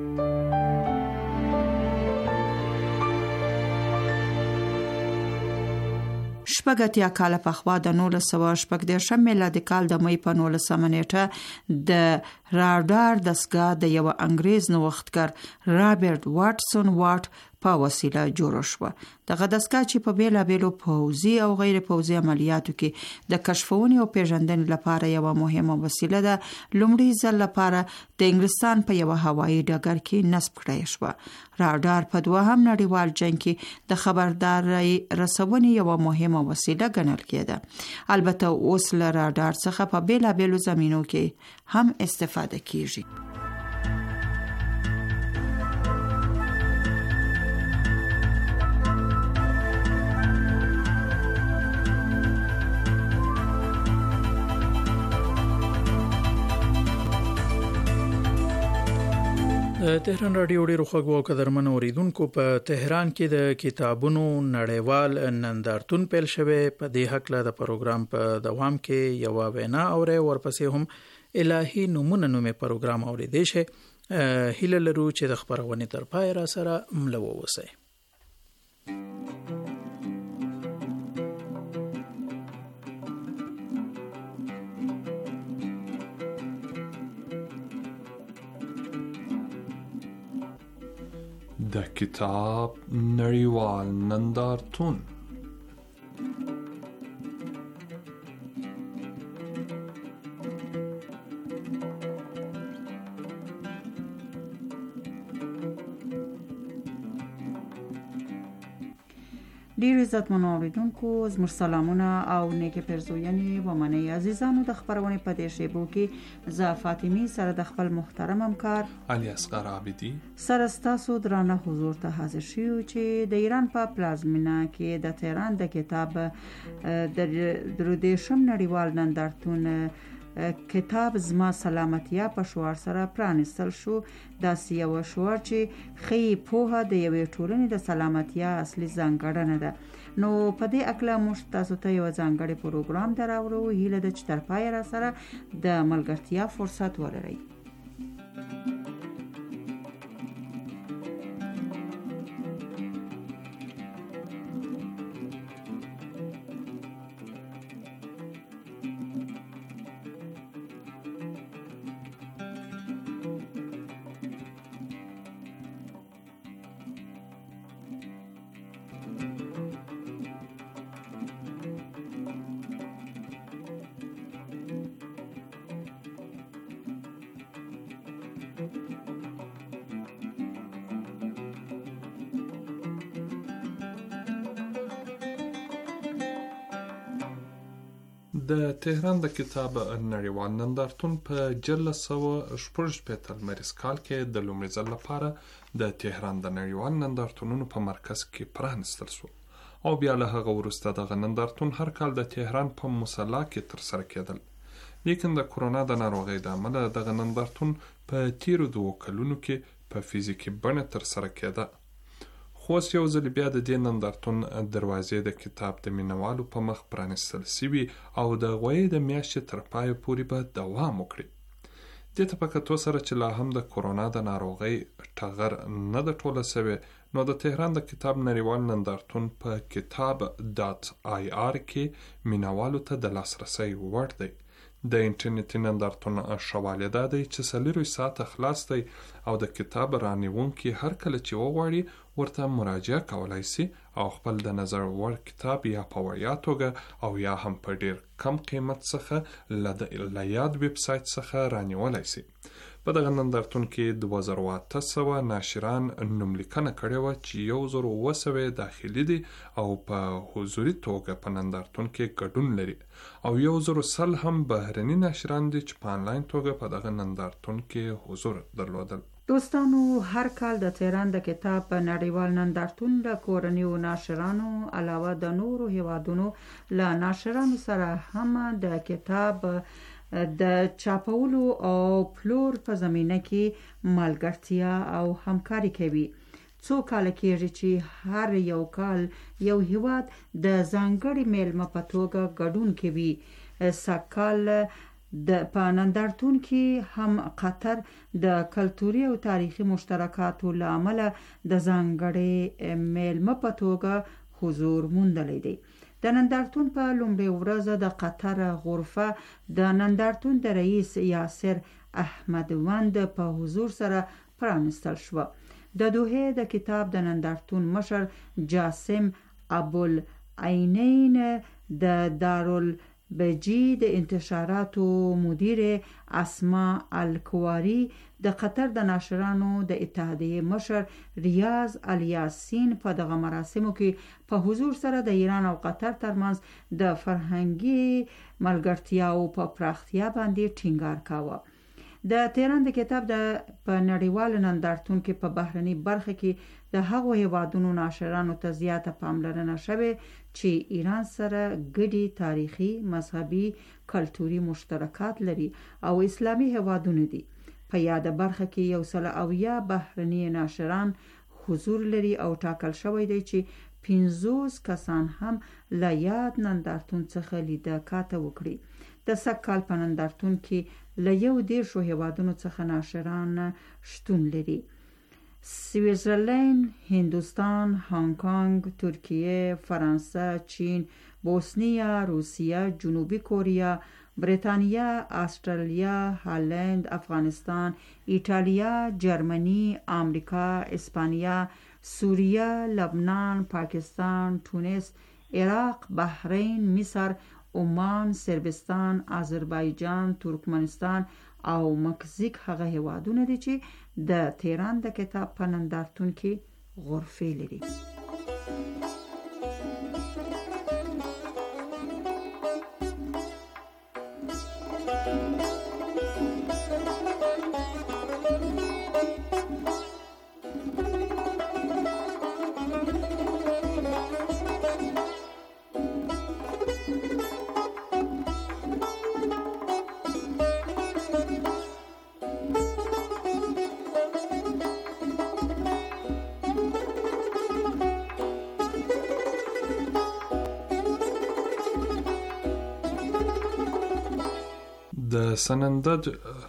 شپږ اتیا کاله پخوا د نولس سوه شپږ دېرشم میلادي کال د مۍ په نولسمه نیټه د راډار دستګاه د یوه انګریز نوښتګر رابرټ واټسن واټ په وسیله جوړ شو. دغه دستګاه چې په بیلابېلو پوځي او غیر پوځي عملیاتو کې د کشفونې او پیژندنې لپاره یو مهمه وسیله ده، لومړي ځل لپاره د انګلستان په یو هوایي ډګر کې نصب کړای شو. راډار په دوهم نړیوال جنگ کې د خبرداري رسونې یو مهمه وسیله ګڼل کېده. البته اوس له راډار څخه په بیلابېلو زمینو کې هم استفاده کیږي. تهران رادیو ډیرو خوږو او قدرمن اوریدونکو، په تهران کې د کتابونو نړیوال نندارتون پیل شوی. په دې حق له د پروګرام په دوام کې یو وینا اوري، ورپسې هم الهي نمونه نومې پروګرام اوریدې شي. هیله لرو چې د خبرونې تر پای را سره ملو اوسئ. د کتاب نړیوال نندارتون. ډیر عزتمنو اوریدونکو، زموږ سلامونه او نیکه پرزوینې و منئ. عزیزانو، د خبرونې په دې شیبو کې زه فاطمی سره د خپل محترم همکار علي اصغر عابدي سره ستاسو درانه حضور ته حاضر شیو چې د ایران په پلازمینه کې د تهران د کتاب د درودېشم نړیوال نندارتون کتاب زما سلامتیا په شعار سره پرانستل شو. دا یو شعار چې خی پوهه د یوې ټولنې د سلامتیا اصلي ځانګړنه ده. نو په دې اکلا موږ تاسو ته یو ځانګړی پروګرام دراوړو. هیله ده چې تر پای را سره د ملګرتیا فرصت ولرئ. د تهران د کتاب نړیوال نندارتون په جلس سوه شپږ شپېته لمریز کال کې د لومړي ځل لپاره د تهران د نړیوال نندارتونونو په مرکز کې پرانستل شو او بیا له هغه وروسته دغه نندارتون هر کال د تهران په مصلا کې ترسره کېدل. لیکن د کرونا د ناروغۍ د امله دغه نندارتون په تیرو دوو کلونو کې په فزیکي بڼه ترسره کېده. خو اوس یو ځل بیا د دې نندارتون دروازې د کتاب د مینوالو په مخ پرانستل شوي او د غویې د میاشتې تر پایه پورې به دوام وکړي. دې ته په کتو سره چې لا هم د کرونا د ناروغۍ ټغر نه ده ټوله سوې، نو د تهران د کتاب نړیوال نندارتون په کتاب ډاټ آی آر کې مینوالو ته د لاسرسي وړ دی. د انټرنیټي نندارتون شواله دا دی چې څلورویشت ساعته خلاص دی او د کتاب رانیونکي هر کله چې وغواړي ورته مراجعه کولی شي او خپل د نظر وړ کتاب یا په وړیا توګه او یا هم په ډیر کم قیمت څخه له یاد ویب سایټ څخه رانیولی شي. په دغه نندارتون کې دوه زره اته سوه ناشران نوملیکنه کړې وه چې یو زر اووه سوه داخلي دي او په حضوري توګه په نندارتون کې ګډون لري او یو زر سل هم بهرني ناشران دي چې په انلاین توګه په دغه نندارتون کې حضور درلودل. دوستانو، هر کال د تهران د کتاب په نړیوال نندارتون له کورنیو ناشرانو علاوه د نورو هیوادونو له ناشرانو سره هم د کتاب د چاپولو او پلور په زمینه کې ملګرتیا او همکاري کوي. څو کال کېږي چې هر یو کال یو هیواد د ځانګړي میلمه په توګه ګډون کوي. سږکال د په نندارتون کې هم قطر د کلتوري او تاریخي مشترکاتو له امله د ځانګړي میلمه په توګه حضور موندلی دی. د نندارتون په لومړۍ ورځ د قطر غرفه د نندارتون د رئیس یاسر احمدوند په حضور سره پرانستل شو. د دوحې د کتاب د نندارتون مشر جاسم ابوالعینین د دارالبجی د انتشاراتو مدیر اسما الکواری، د قطر د ناشرانو د اتحادیې مشر ریاض الیاسین په دغه مراسمو کې په حضور سره د ایران او قطر ترمنځ د فرهنګي ملګرتیاو په پراختیا باندې ټینګار کاوه. د تهران د کتاب د په نړیوال نندارتون کې په بهرني برخه کې د هغو هیوادونو ناشرانو ته زیاته پاملرنه شوه چې ایران سره ګډي تاریخي، مذهبي، کلتوري مشترکات لري او اسلامي هیوادونه دي. په یاده برخه کې یو سل اویا بهرني ناشران حضور لري او ټاکل شوی دی چې پنځوس کسان هم له یاد نندارتون څخه لیده کاته وکړي. د سږ کال په نندارتون کې له یو دیرشو هیوادونو څخه ناشران شتون لري: سویټزرلند، هندوستان، هانګ کانګ، ترکیه، فرانسه، چین، بوسنیا، روسیه، جنوبی کوریا، بریتانیا، استرالیا، هالند، افغانستان، ایټالیا، جرمنی، امریکا، اسپانیا، سوریه، لبنان، پاکستان، تونس، عراق، بحرین، مصر، عمان، سربستان، آذربایجان، ترکمنستان او مکزیک هغه هیوادونه دي چې د تهران د کتاب په نندارتون کې غرفې لري. د سنندج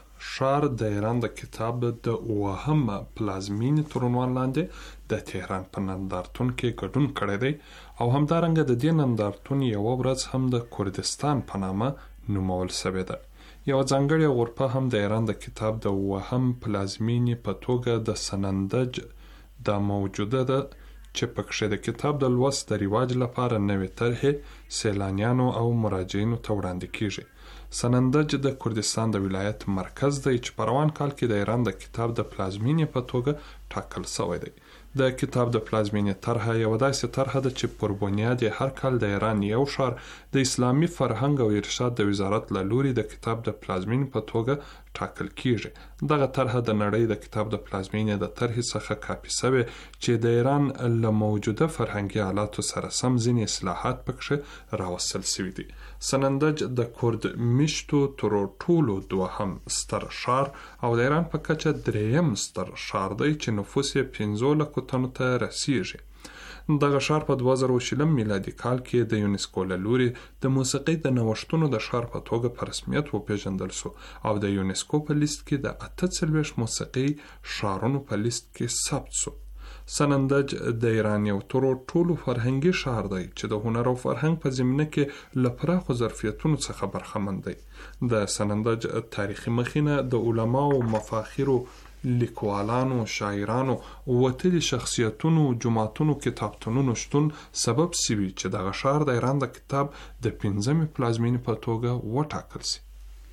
ښار د ایران د کتاب د اوهم پلازمینې تر عنوان لاندې د تهران په نندارتون کې ګډون کړی دی او همدارنګه د دې نندارتون یوه ورځ هم د کردستان په نامه نومول شوې ده. یوه ځانګړې غرفه هم د ایران د کتاب د اوهم پلازمینې په توګه د سنندج د موجوده ده چې پکښې د کتاب د لوست د رواج لپاره نوې طرحې سیلانیانو او مراجعینو ته وړاندې کیږي. سنندج د کردستان د ولایت مرکز دی چې په روان کال کې د ایران د کتاب د پلازمینې په توګه ټاکل شوی دی. د کتاب د پلازمینې طرحه یوه داسې طرحه ده چې پر بنیاد یې هر کال د ایران یو ښار د اسلامي فرهنګ او ارشاد د وزارت له لوري د کتاب د پلازمینې په توګه ټاکل کیږي. دغه طرحه د نړۍ د کتاب د پلازمینې د طرحې څخه کاپي شوې چې د ایران له موجوده فرهنګي حالاتو سره سم ځینې اصلاحات پکښې راوستل شوي دي. سنندج د کرد میشتو تر ټولو دوهم ستر ښار او د ایران په کچه دریم ستر ښار دی چې نفوس یې پنځو لکو تنو ته رسیږي. دغه ښار په دوه زره شلم میلادي کال کې د یونسکو له لوري د موسیقۍ د نوښتونو د ښار په توګه په رسمیت وپیژندل شو او د یونسکو په لیست کې د اته څلوېښت موسیقۍ ښارونو په لیست کې ثبت شو. سنندج د ایران یو تر ټولو فرهنګي ښار دی چې د هنر او فرهنګ په زمینه کې له پراخو ظرفیتونو څخه برخمن دی. د سنندج تاریخي مخینه د علماو، مفاخرو، لیکوالانو، شاعرانو، وتلي شخصیتونو، جماعتونو، کتابتونونو شتون سبب سوي چې دغه ښار د ایران د کتاب د پنځمې پلازمینې په توګه وټاکل شي.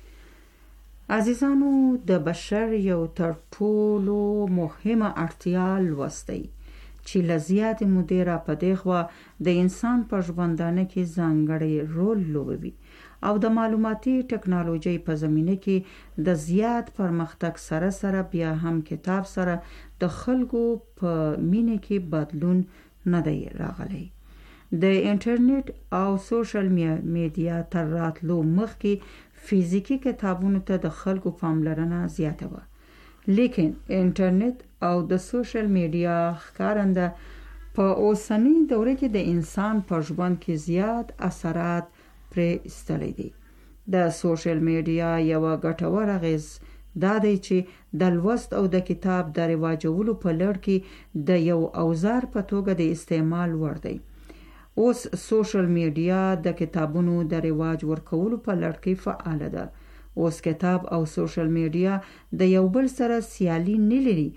عزیزانو، د بشر یو تر ټولو مهمه اړتیا لوست دی چې له زیاتې مودې را په دې خوا د انسان په ژوندانه کې ځانګړی رول لوبوي او د معلوماتي ټکنالوژۍ په زمینه کې د زیات پرمختګ سره سره بیا هم کتاب سره د خلکو په مینه کې بدلون نه دی راغلی. د انټرنیټ او سوشل میډیا تر راتلو مخکې فزیکی کتابونو ته د خلکو پاملرنه زیاته وه، لیکن انټرنیټ او د سوشل میډیا ښکارنده په اوسنۍ دوره کې د انسان په ژوند کې زیات اثرات پرې ایستلی دي. د سوشل میډیا یوه ګټور اغیز دا دی چې د لوست او د کتاب د رواجولو په لړ کې د یو اوزار په توګه د استعمال وړ دی. اوس سوشل میډیا د کتابونو د رواج ورکولو په لړ کې فعال ده. اوس کتاب او سوشل میډیا د یو بل سره سیالي نه لري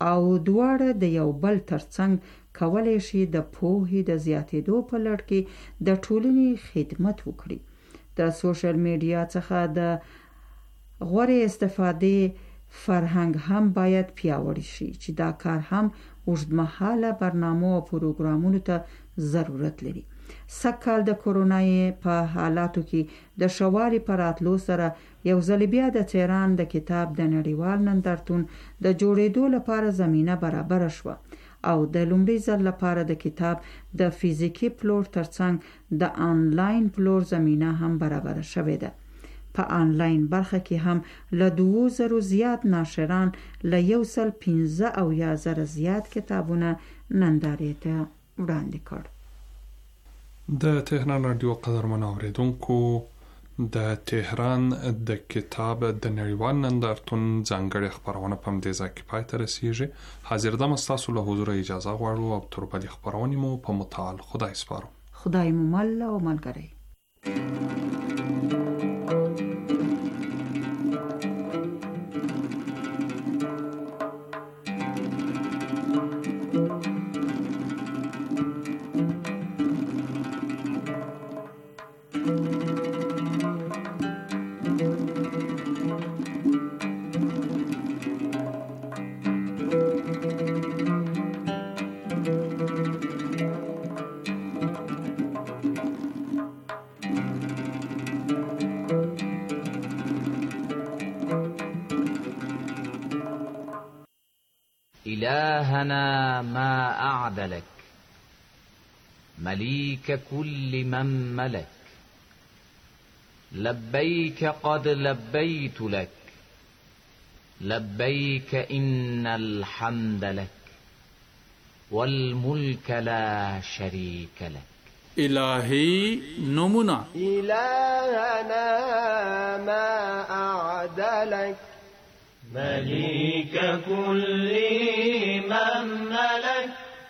او دواړه د یو بل ترڅنګ کولای شي د پوهې د زیاتېدو په لړ کې د ټولنې خدمت وکړي. د سوشل میډیا څخه د غوړې استفادې فرهنګ هم باید پیاوړی شي چې دا کار هم اوږدمهاله برنامو او پروګرامونو ته ضرورت لري. سږکال د کورونا په حالاتو کې د شوالي پر راتلو سره یو ځل بیا د تهران د کتاب د نړیوال نندارتون د جوړېدو لپاره زمینه برابر شوه او د لومړي ځل لپاره د کتاب د فزیکی پلور ترڅنګ د آنلاین پلور زمینه هم برابر شوې ده. په آنلاین برخه کې هم له دوه زره زیات ناشران له یو سل پنځه او یا زره زیات کتابونه نندارې ته وړاندې کړ. د تهران رادیو قدرمن اوریدونکو، د تهران د کتاب د نړیوال نندارتون ځانګړې خبرونه په همدې ځای کې پای ته رسیږي. حاضر دم ستاسو له حضور اجازه غواړو او تر بلې خبرونې مو په متعال خدای سپارو. خدای مو مل او ملګری. إلهنا ما أعدلك مليك كل من ملك لبيك قد لبيت لك لبيك إن الحمد لك والملك لا شريك لك. إلهي نمنا إلهنا ما أعدلك مليك كل من ملك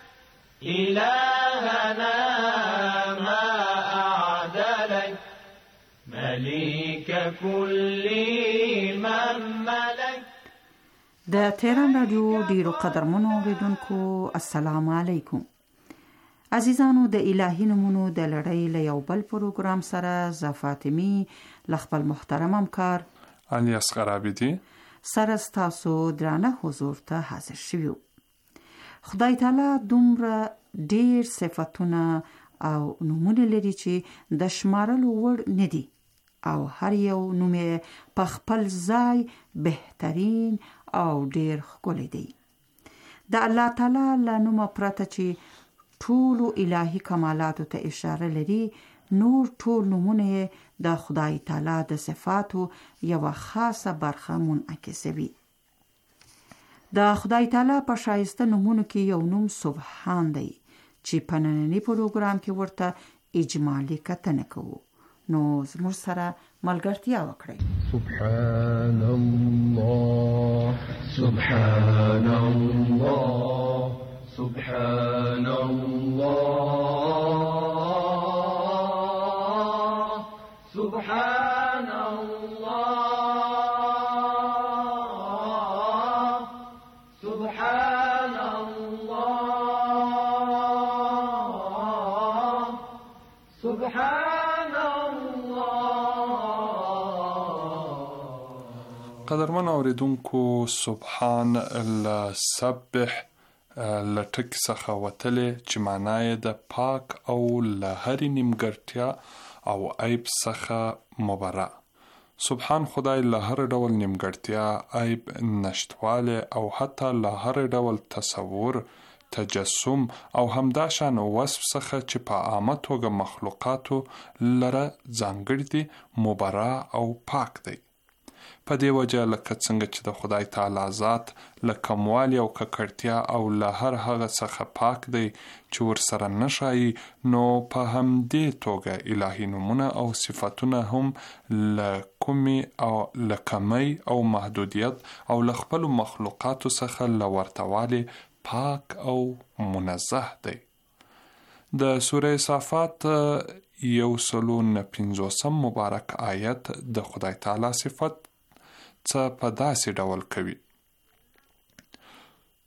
إلهنا ما أعدلك مليك كل من ملك. د تهران رادیو ډیرو قدرمنو اوریدونکو السلام علیکم. عزیزانو، د الهی نمونو د لړۍ له یو بل پروګرام سره ز فاطمی ل خپل محترم همکار علي اصغر عابدي سره ستاسو درانه حضور ته حاضر شویو. خدای تعالی دومره ډیر صفاتونه او نمونه لري چې د شمارلو وړ نه دي او هر یو نوم په خپل ځای بهترین او ډیر ښکلی دی. د الله تعالی له نومه پرته چې ټولو الهی کمالاتو ته اشاره لري، نور ټول نمونه د خدای تعالی د صفاتو یو خاصه برخه منعکسوي. د خدای تعالی په شایسته نمونه کې یو نوم سبحان دی چې په نننی پروګرام کې ورته اجمالی کتنه کوو. نو زموږ سره ملګرتیا وکړئ. سبحان الله سبحان الله سبحان الله سبحان الله سبحان الله سبحان قدرمن اوریدونکو، سبحان لسبح لټک څخه وتلې چې معنی د پاک او له هرې نیمګړتیا او عیب څخه مبرأ. سبحان خدای له هر ډول نیمګړتیا، عیب، نشتواله او حتی له هر ډول تصور، تجسم او همداشان وصف څخه چې په عامه توګه مخلوقاتو لره ځانګړي دي، مبرأ او پاک دی. په دې وجه لکه څنګه چې د خدای تعالی ذات له کموالي او ککړتیا او له هر هغه څخه پاک دی چې ورسره نه ښایي، نو په همدې توګه الهي نومونه او صفاتونه هم له کومې او له کمۍ او محدودیت او له خپلو مخلوقاتو څخه له ورتهوالي پاک او منزه دی. د سوره صافات یو سلو نه پنځوسم مبارک آیت د خدای تعالی صفت څه په داسې ډول کوي: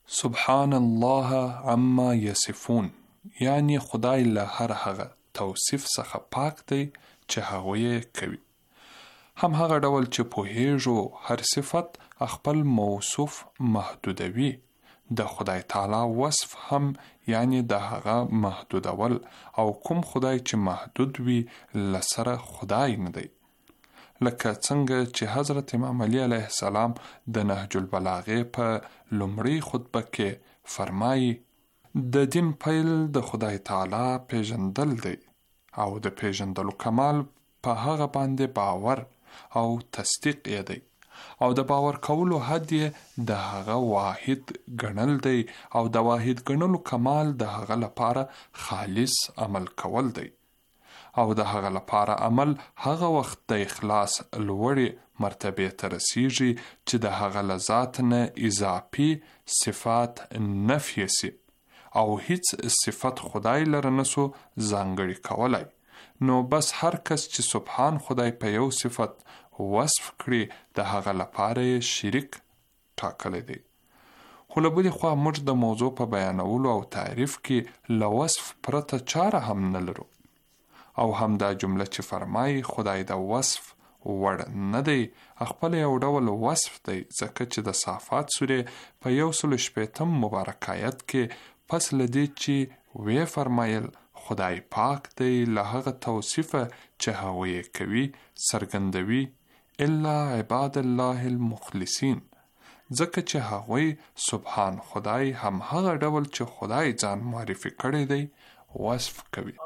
سبحان الله عما یصفون، یعنی خدای له هر هغه توصیف څخه پاک دی چې هغوی یې کوي. هم هغه ډول چې پوهیږو هر صفت خپل موصوف محدودوي، د خدای تعالی وصف هم یعنی د هغه محدودول، او کوم خدای چې محدود وي لسره خدای نه دی. لکه څنګه چې حضرت امام علی علیه السلام د نهج البلاغه په لومړی خطبه کې فرمایي د دین پیل د خدای تعالی پیژندل دی، او د پیژندلو کمال په هغه باندې باور او تصدیق یې دی، او د باور کولو حد یې د هغه واحد ګڼل دی، او د واحد ګڼلو کمال د هغه لپاره خالص عمل کول دی، او د هغه لپاره عمل هغه وخت د اخلاص لوړې مرتبه ته رسیږي چې د هغه له ذات نه اضافي صفات نفي سي، او هیڅ صفت خدای لره نسو ځانګړي کولای. نو بس هر کس چې سبحان خدای په یو صفت وصف کړي د هغه لپاره شریک ټاکلی دی. خو له بلې خوا موږ د موضوع په بیانولو او تعریف کې له وصف پرته چاره هم نه لرو، او هم دا جمله چې فرمایي خدای د وصف وړ نه دی خپل یو ډول وصف دی، ځکه چې د صافات سورې په یو سل شپېتم مبارک آیت کې پس له دې چې وی فرمایل خدای پاک دی له هغه توصیفه چې هغوی یې کوي څرګندوي الا عباد الله المخلصین، ځکه چې هغوی سبحان خدای هم هغه ډول چې خدای ځان معرفي کړی دی وصف کوي.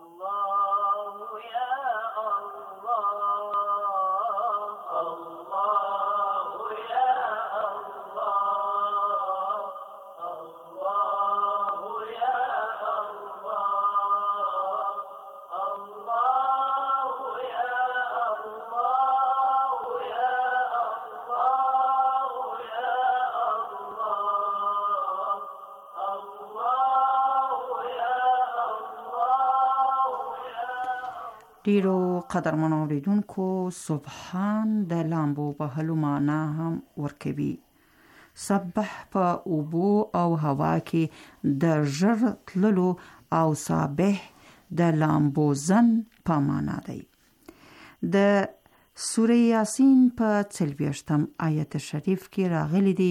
ډیرو قدرمنو اوریدونکو، سبحان د لامبو وهلو معنا هم ورکوي. سبح په اوبو او هوا کې د ژر تللو او سابح د لامبو زن په معنا دی. د سوره یاسین په څلوېښتم آیت شریف کې راغلی دی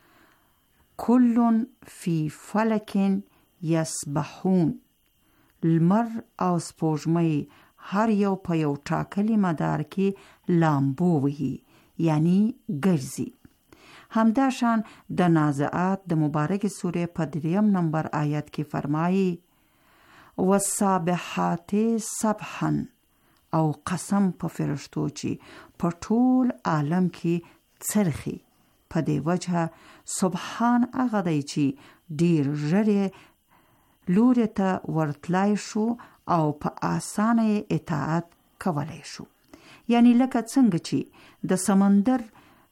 کلون فی فلکن یسبحون، لمر او سپوږمۍ هر یو په یو ټاکلي مدار کې لامبو وهي، یعنی ګرځي. همدا شان د نازعات د مبارک سوره په دریم نمبر آیت کې فرمایي والسابحات سبحا، او قسم په فرشتو چې په ټول عالم کې څرخي. په دې وجه سبحان هغه دی چې ډیر ژر لوري ته ورتلای شو او په آسانه اطاعت کولای شو. یعنی لکه څنګه چې د سمندر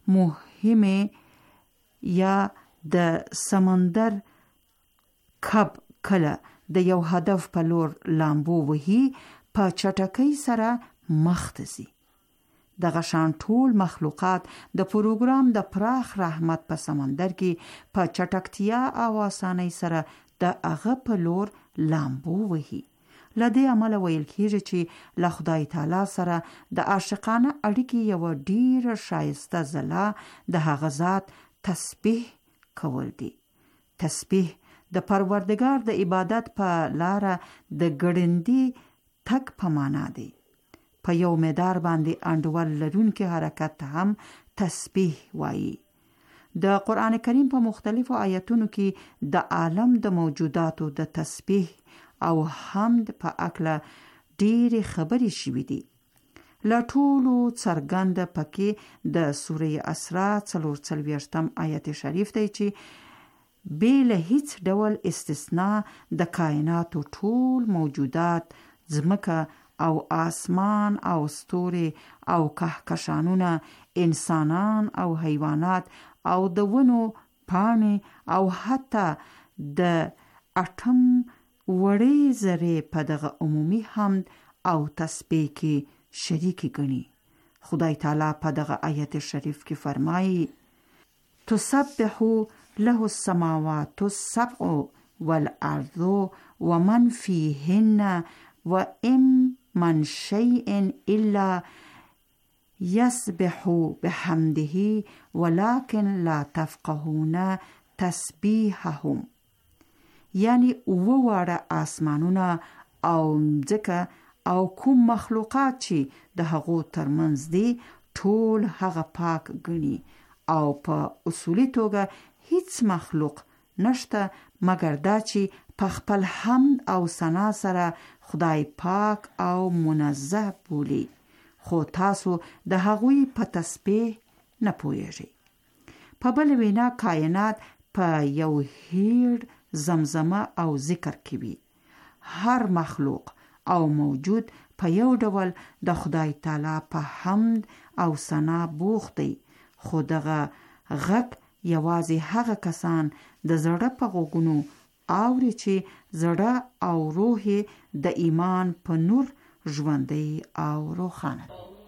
مهمه یا د سمندر کب کله د یو هدف په لور لامبو وهي په چټکۍ سره مخ ته ځي. دغه شان ټول مخلوقات د پروګرام د پراخ رحمت په سمندر کې په چټکتیا او آسانۍ سره د هغه په لور لامبو وهي. لدې عمله ویل کېږي چې له خدای تعالی سره د عاشقانه اړیکې یو ډیر شایسته ځلا د هغه ذات تسبیح کول دي. تسبیح د پروردگار د عبادت په لاره د ګړندي تک په معنا دی. په یو مدار باندې انډول لرونکي حرکت هم تسبیح وایي. د قرآن کریم په مختلفو آیتونو کې د عالم د موجوداتو د تسبیح او حمد په اکله ډېرې خبرې شوې دي. له ټولو څرګنده پکې د سوره اسراء څلور څلوېښتم آیت شریف دی چې بې له هیڅ ډول استثناء د کائناتو ټول موجودات، ځمکه او آسمان او ستوري او کهکشانونه، انسانان او حیوانات او د ونو پاڼې او حتی د اټم وړې ذرې په دغه عمومي حمد او تسبیح کې شریک ګڼي. خدای تعالی په دغه آیت شریف کې فرمایي تسبح له السماوات السبع والارض ومن فيهن وإن من شيء إلا يسبح بحمده ولكن لا تفقهون تسبیحهم. یعنی وواره آسمانونه او مځکه او کوم مخلوقات چې د هغو ترمنځ دي ټول هغه پاک ګڼي او په اصولي توګه هیڅ مخلوق نشته مګر دا چې په خپل حمد او ثنا سره خدای پاک او منزه بولي، خو تاسو د هغوی په تسبیح نه پوهیږئ. په بل وینا کائنات په یو هیر زمزمه او ذکر کې وي. هر مخلوق او موجود په یو ډول د خدای تعالی په حمد او ثنا بوخت دی، خو دغه غږ یوازې هغه کسان د زړه په غوږونو اوري چې زړه او روح د ایمان په نور ژوندی او روښانه.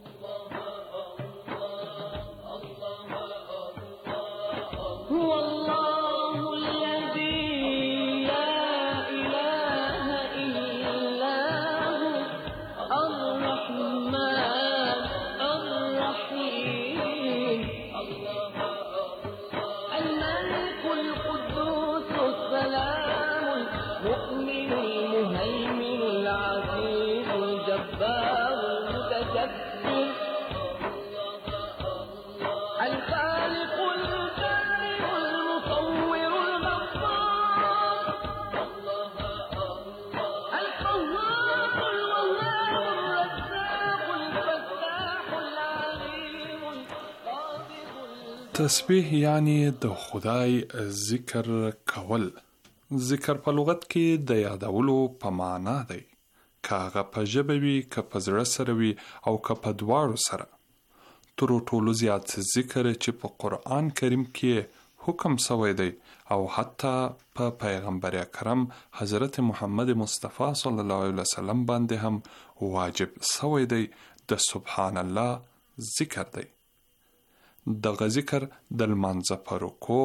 تسبیح یعنی د خدای ذکر کول. ذکر په لغت کې د یادولو په معنا دی، که هغه په ژبه وي که په زړه سره وي او که په دواړو سره. تر ټولو زیات ذکر چې په قرآن کریم کې حکم سوی دی او حتی په پیغمبر اکرم حضرت محمد مصطفی صلی الله علیه وسلم باندې هم واجب سوی دی د سبحان الله ذکر دی. دغه ذکر د لمانځه په رکوع،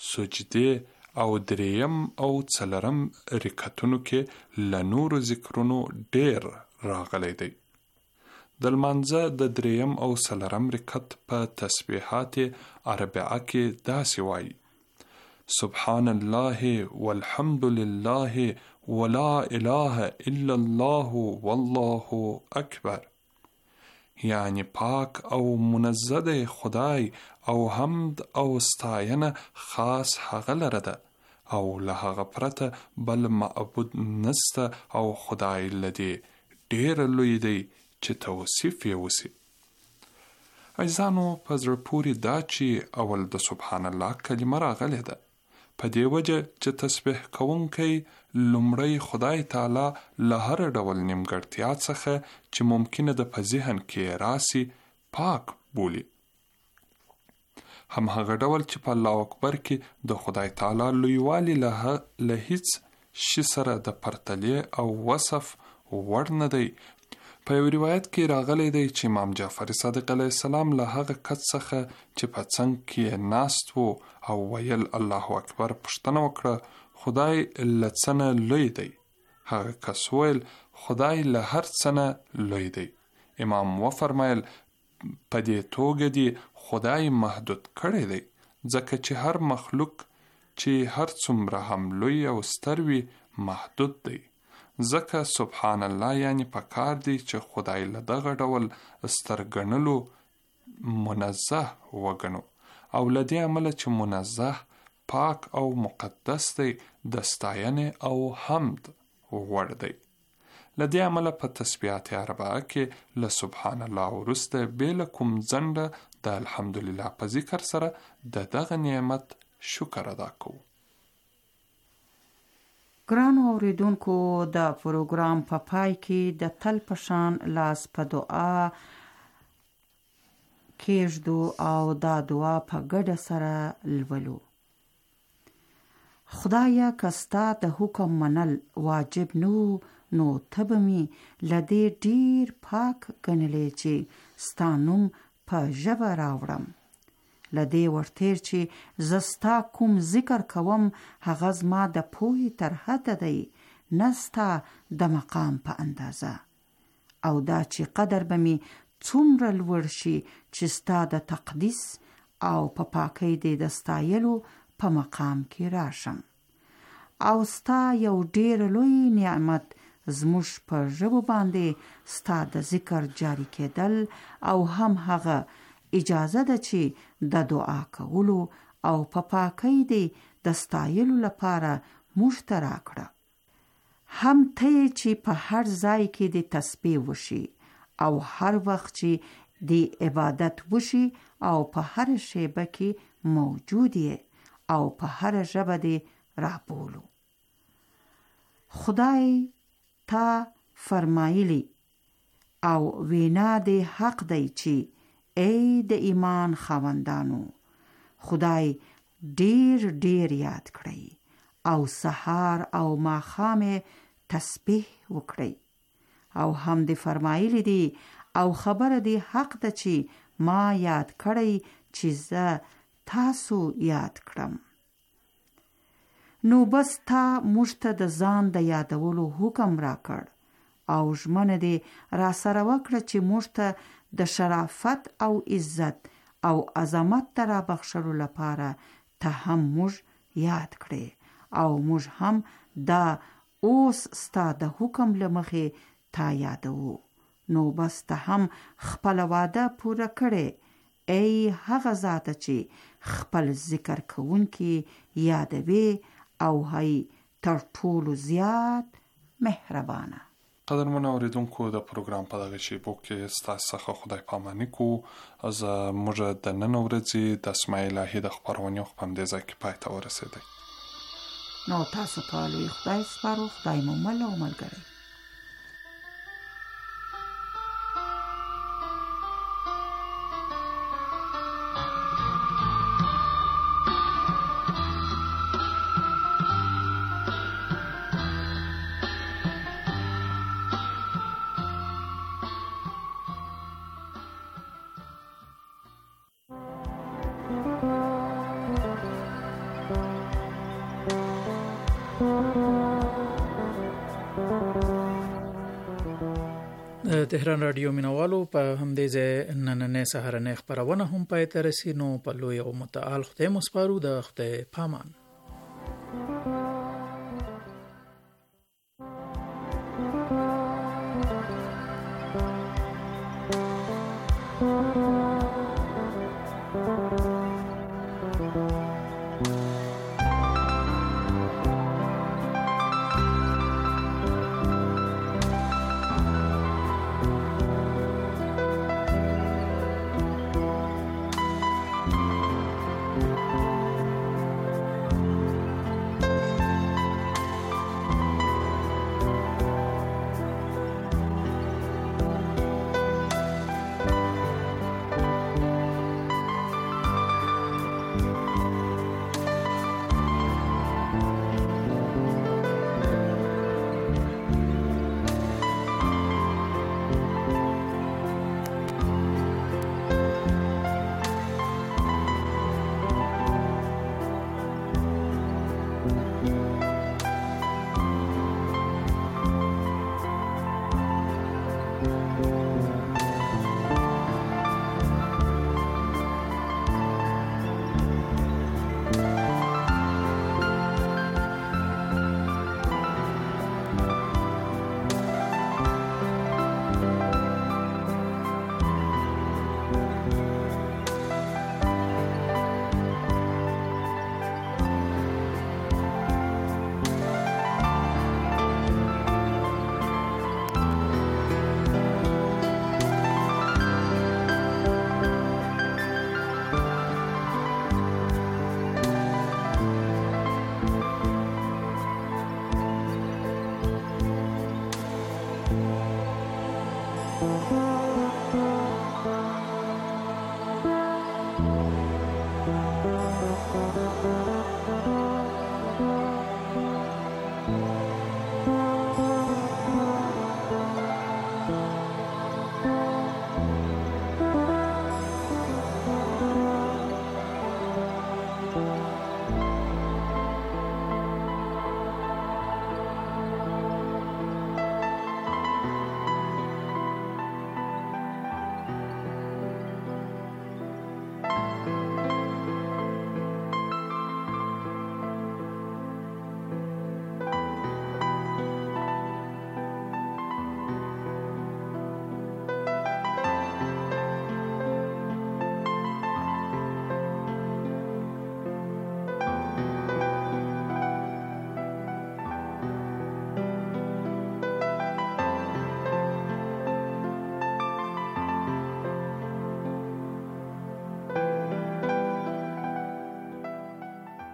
سجدې او دریم او څلرم رکعتونو کې له نورو ذکرونو ډیر راغلی دی. د لمانځه د دریم او څلرم رکعت په تسبیحات اربعه کې داسې وایي: سبحان الله والحمد لله ولا اله الا الله والله اکبر. یعنی پاک او منزه دی خدای او حمد او ستاینه خاص هغه لره ده او له هغه پرته بل معبود نسته او خدای لدی ډیر لوی دی چې توصیف یې وسی. عزیزانو په زړه پورې دا چې اول د سبحان الله کلمه راغلی ده، په دې وجه چې تسبیح کوونکی لومړی خدای تعالی له هر ډول نیمګړتیا څخه چې ممکنه ده په ذهن کې راسي پاک بولي. هم هغه ډول چې په الله اکبر کې د خدای تعالی لویوالی له له هیڅ شي سره د پرتلې او وصف وړ نه دی. په یو روایت کې راغلی دی چې امام جعفر صادق علیه السلام له هغه کس څخه چې په څنګ کې ناست و او ویل الله اکبر پوښتنه وکړه: خدای له څه نه لوی دی؟ هغه کس ویل: خدای له هر څه نه لوی دی. امام وفرمایل: په دې توګه دی خدای محدود کړی دی، ځکه چې هر مخلوق چې هر څومره هم لوی او ستر وي محدود دی. ځکه سبحان الله یعنی په کار دی چې خدای له دغه ډول سترګڼلو منزه وګڼو او له دې عمله چې منزه، پاک او مقدس دی، د ستاینې او حمد وړ دی. له دې عمله په تسبیحات اربعه کې له سبحان الله وروسته بې له کوم ځنډه د الحمدلله په ذکر سره د دغه نعمت شکر ادا کوو. ګرانو اوریدونکو، د پروګرام په پای کې د تل پشان لاس په دعا کېږدو او دا دعا په ګډه سره لولو. خدایا که ستا د حکم منل واجب نو نو ته به مې له دې ډېر پاک ګڼلی چې ستا نوم په ژبه راوړم. لدې ورتیر چې زستا کوم ذکر کوم هغه زما د پوهې تر حده دی، نستا د مقام په اندازه، او دا چې قدر به می څومره لوړ شي چې ستا د تقدیس او په پا پاکۍ دې د ستایلو په مقام کې راشم، او ستا یو ډیر لوی نعمت زموږ په ژبو باندې ستا د ذکر جاری کېدل، او هم هغه اجازه ده چې د دعا کولو او په پاکۍ دې د ستایلو لپاره موږ ته راکړه. هم ته چې په هر ځای کې د تسبیح وشي، او هر وخت چې د عبادت وشي، او په هر شیبه کې موجود یې، او په هر ژبه دې رابولو. خدای تا فرمایلی او وینا دې حق دی چې ای د ایمان خاوندانو، خدای ډیر ډیر یاد کړئ او سحار او ماښام تسبیح وکړئ، او هم دې فرمایلی دی او خبره دې حق ده چې ما یاد کړئ چې زه تاسو یاد کړم. نو بس تا موږ ته د ځان د یادولو حکم را کړ، او ژمنه دې را سره وکړه چې موږ ته د شرافت او عزت او عظمت ته را بخښلو لپاره ته هم موږ یاد کړې، او موږ هم دا اوس ستا د حکم له مخې تا یادوو. نو بس ته هم خپل وعده پوره کړې، ای هغه ذاته چې خپل ذکر کوونکي یادوي، او هی تر ټولو زیات مهربانه. قدرمن اوریدونکو، د پروګرام په دغه شیبو کې ستاسو څخه خدای پاماني کوو. از موږ د نن ورځې د اسماء الهي د خپرونې په همدې ځای کې پای ته ورسېدی. نو تاسو په لوی خدای سپارو، خدای مو مل او ملګری. تهران رادیو مینوالو، په همدې ځای نننۍ سهارنۍ خپرونه هم پای ته رسي. نو په لوی او متعال خدای مو سپارو. د خدای پامان. Thank you.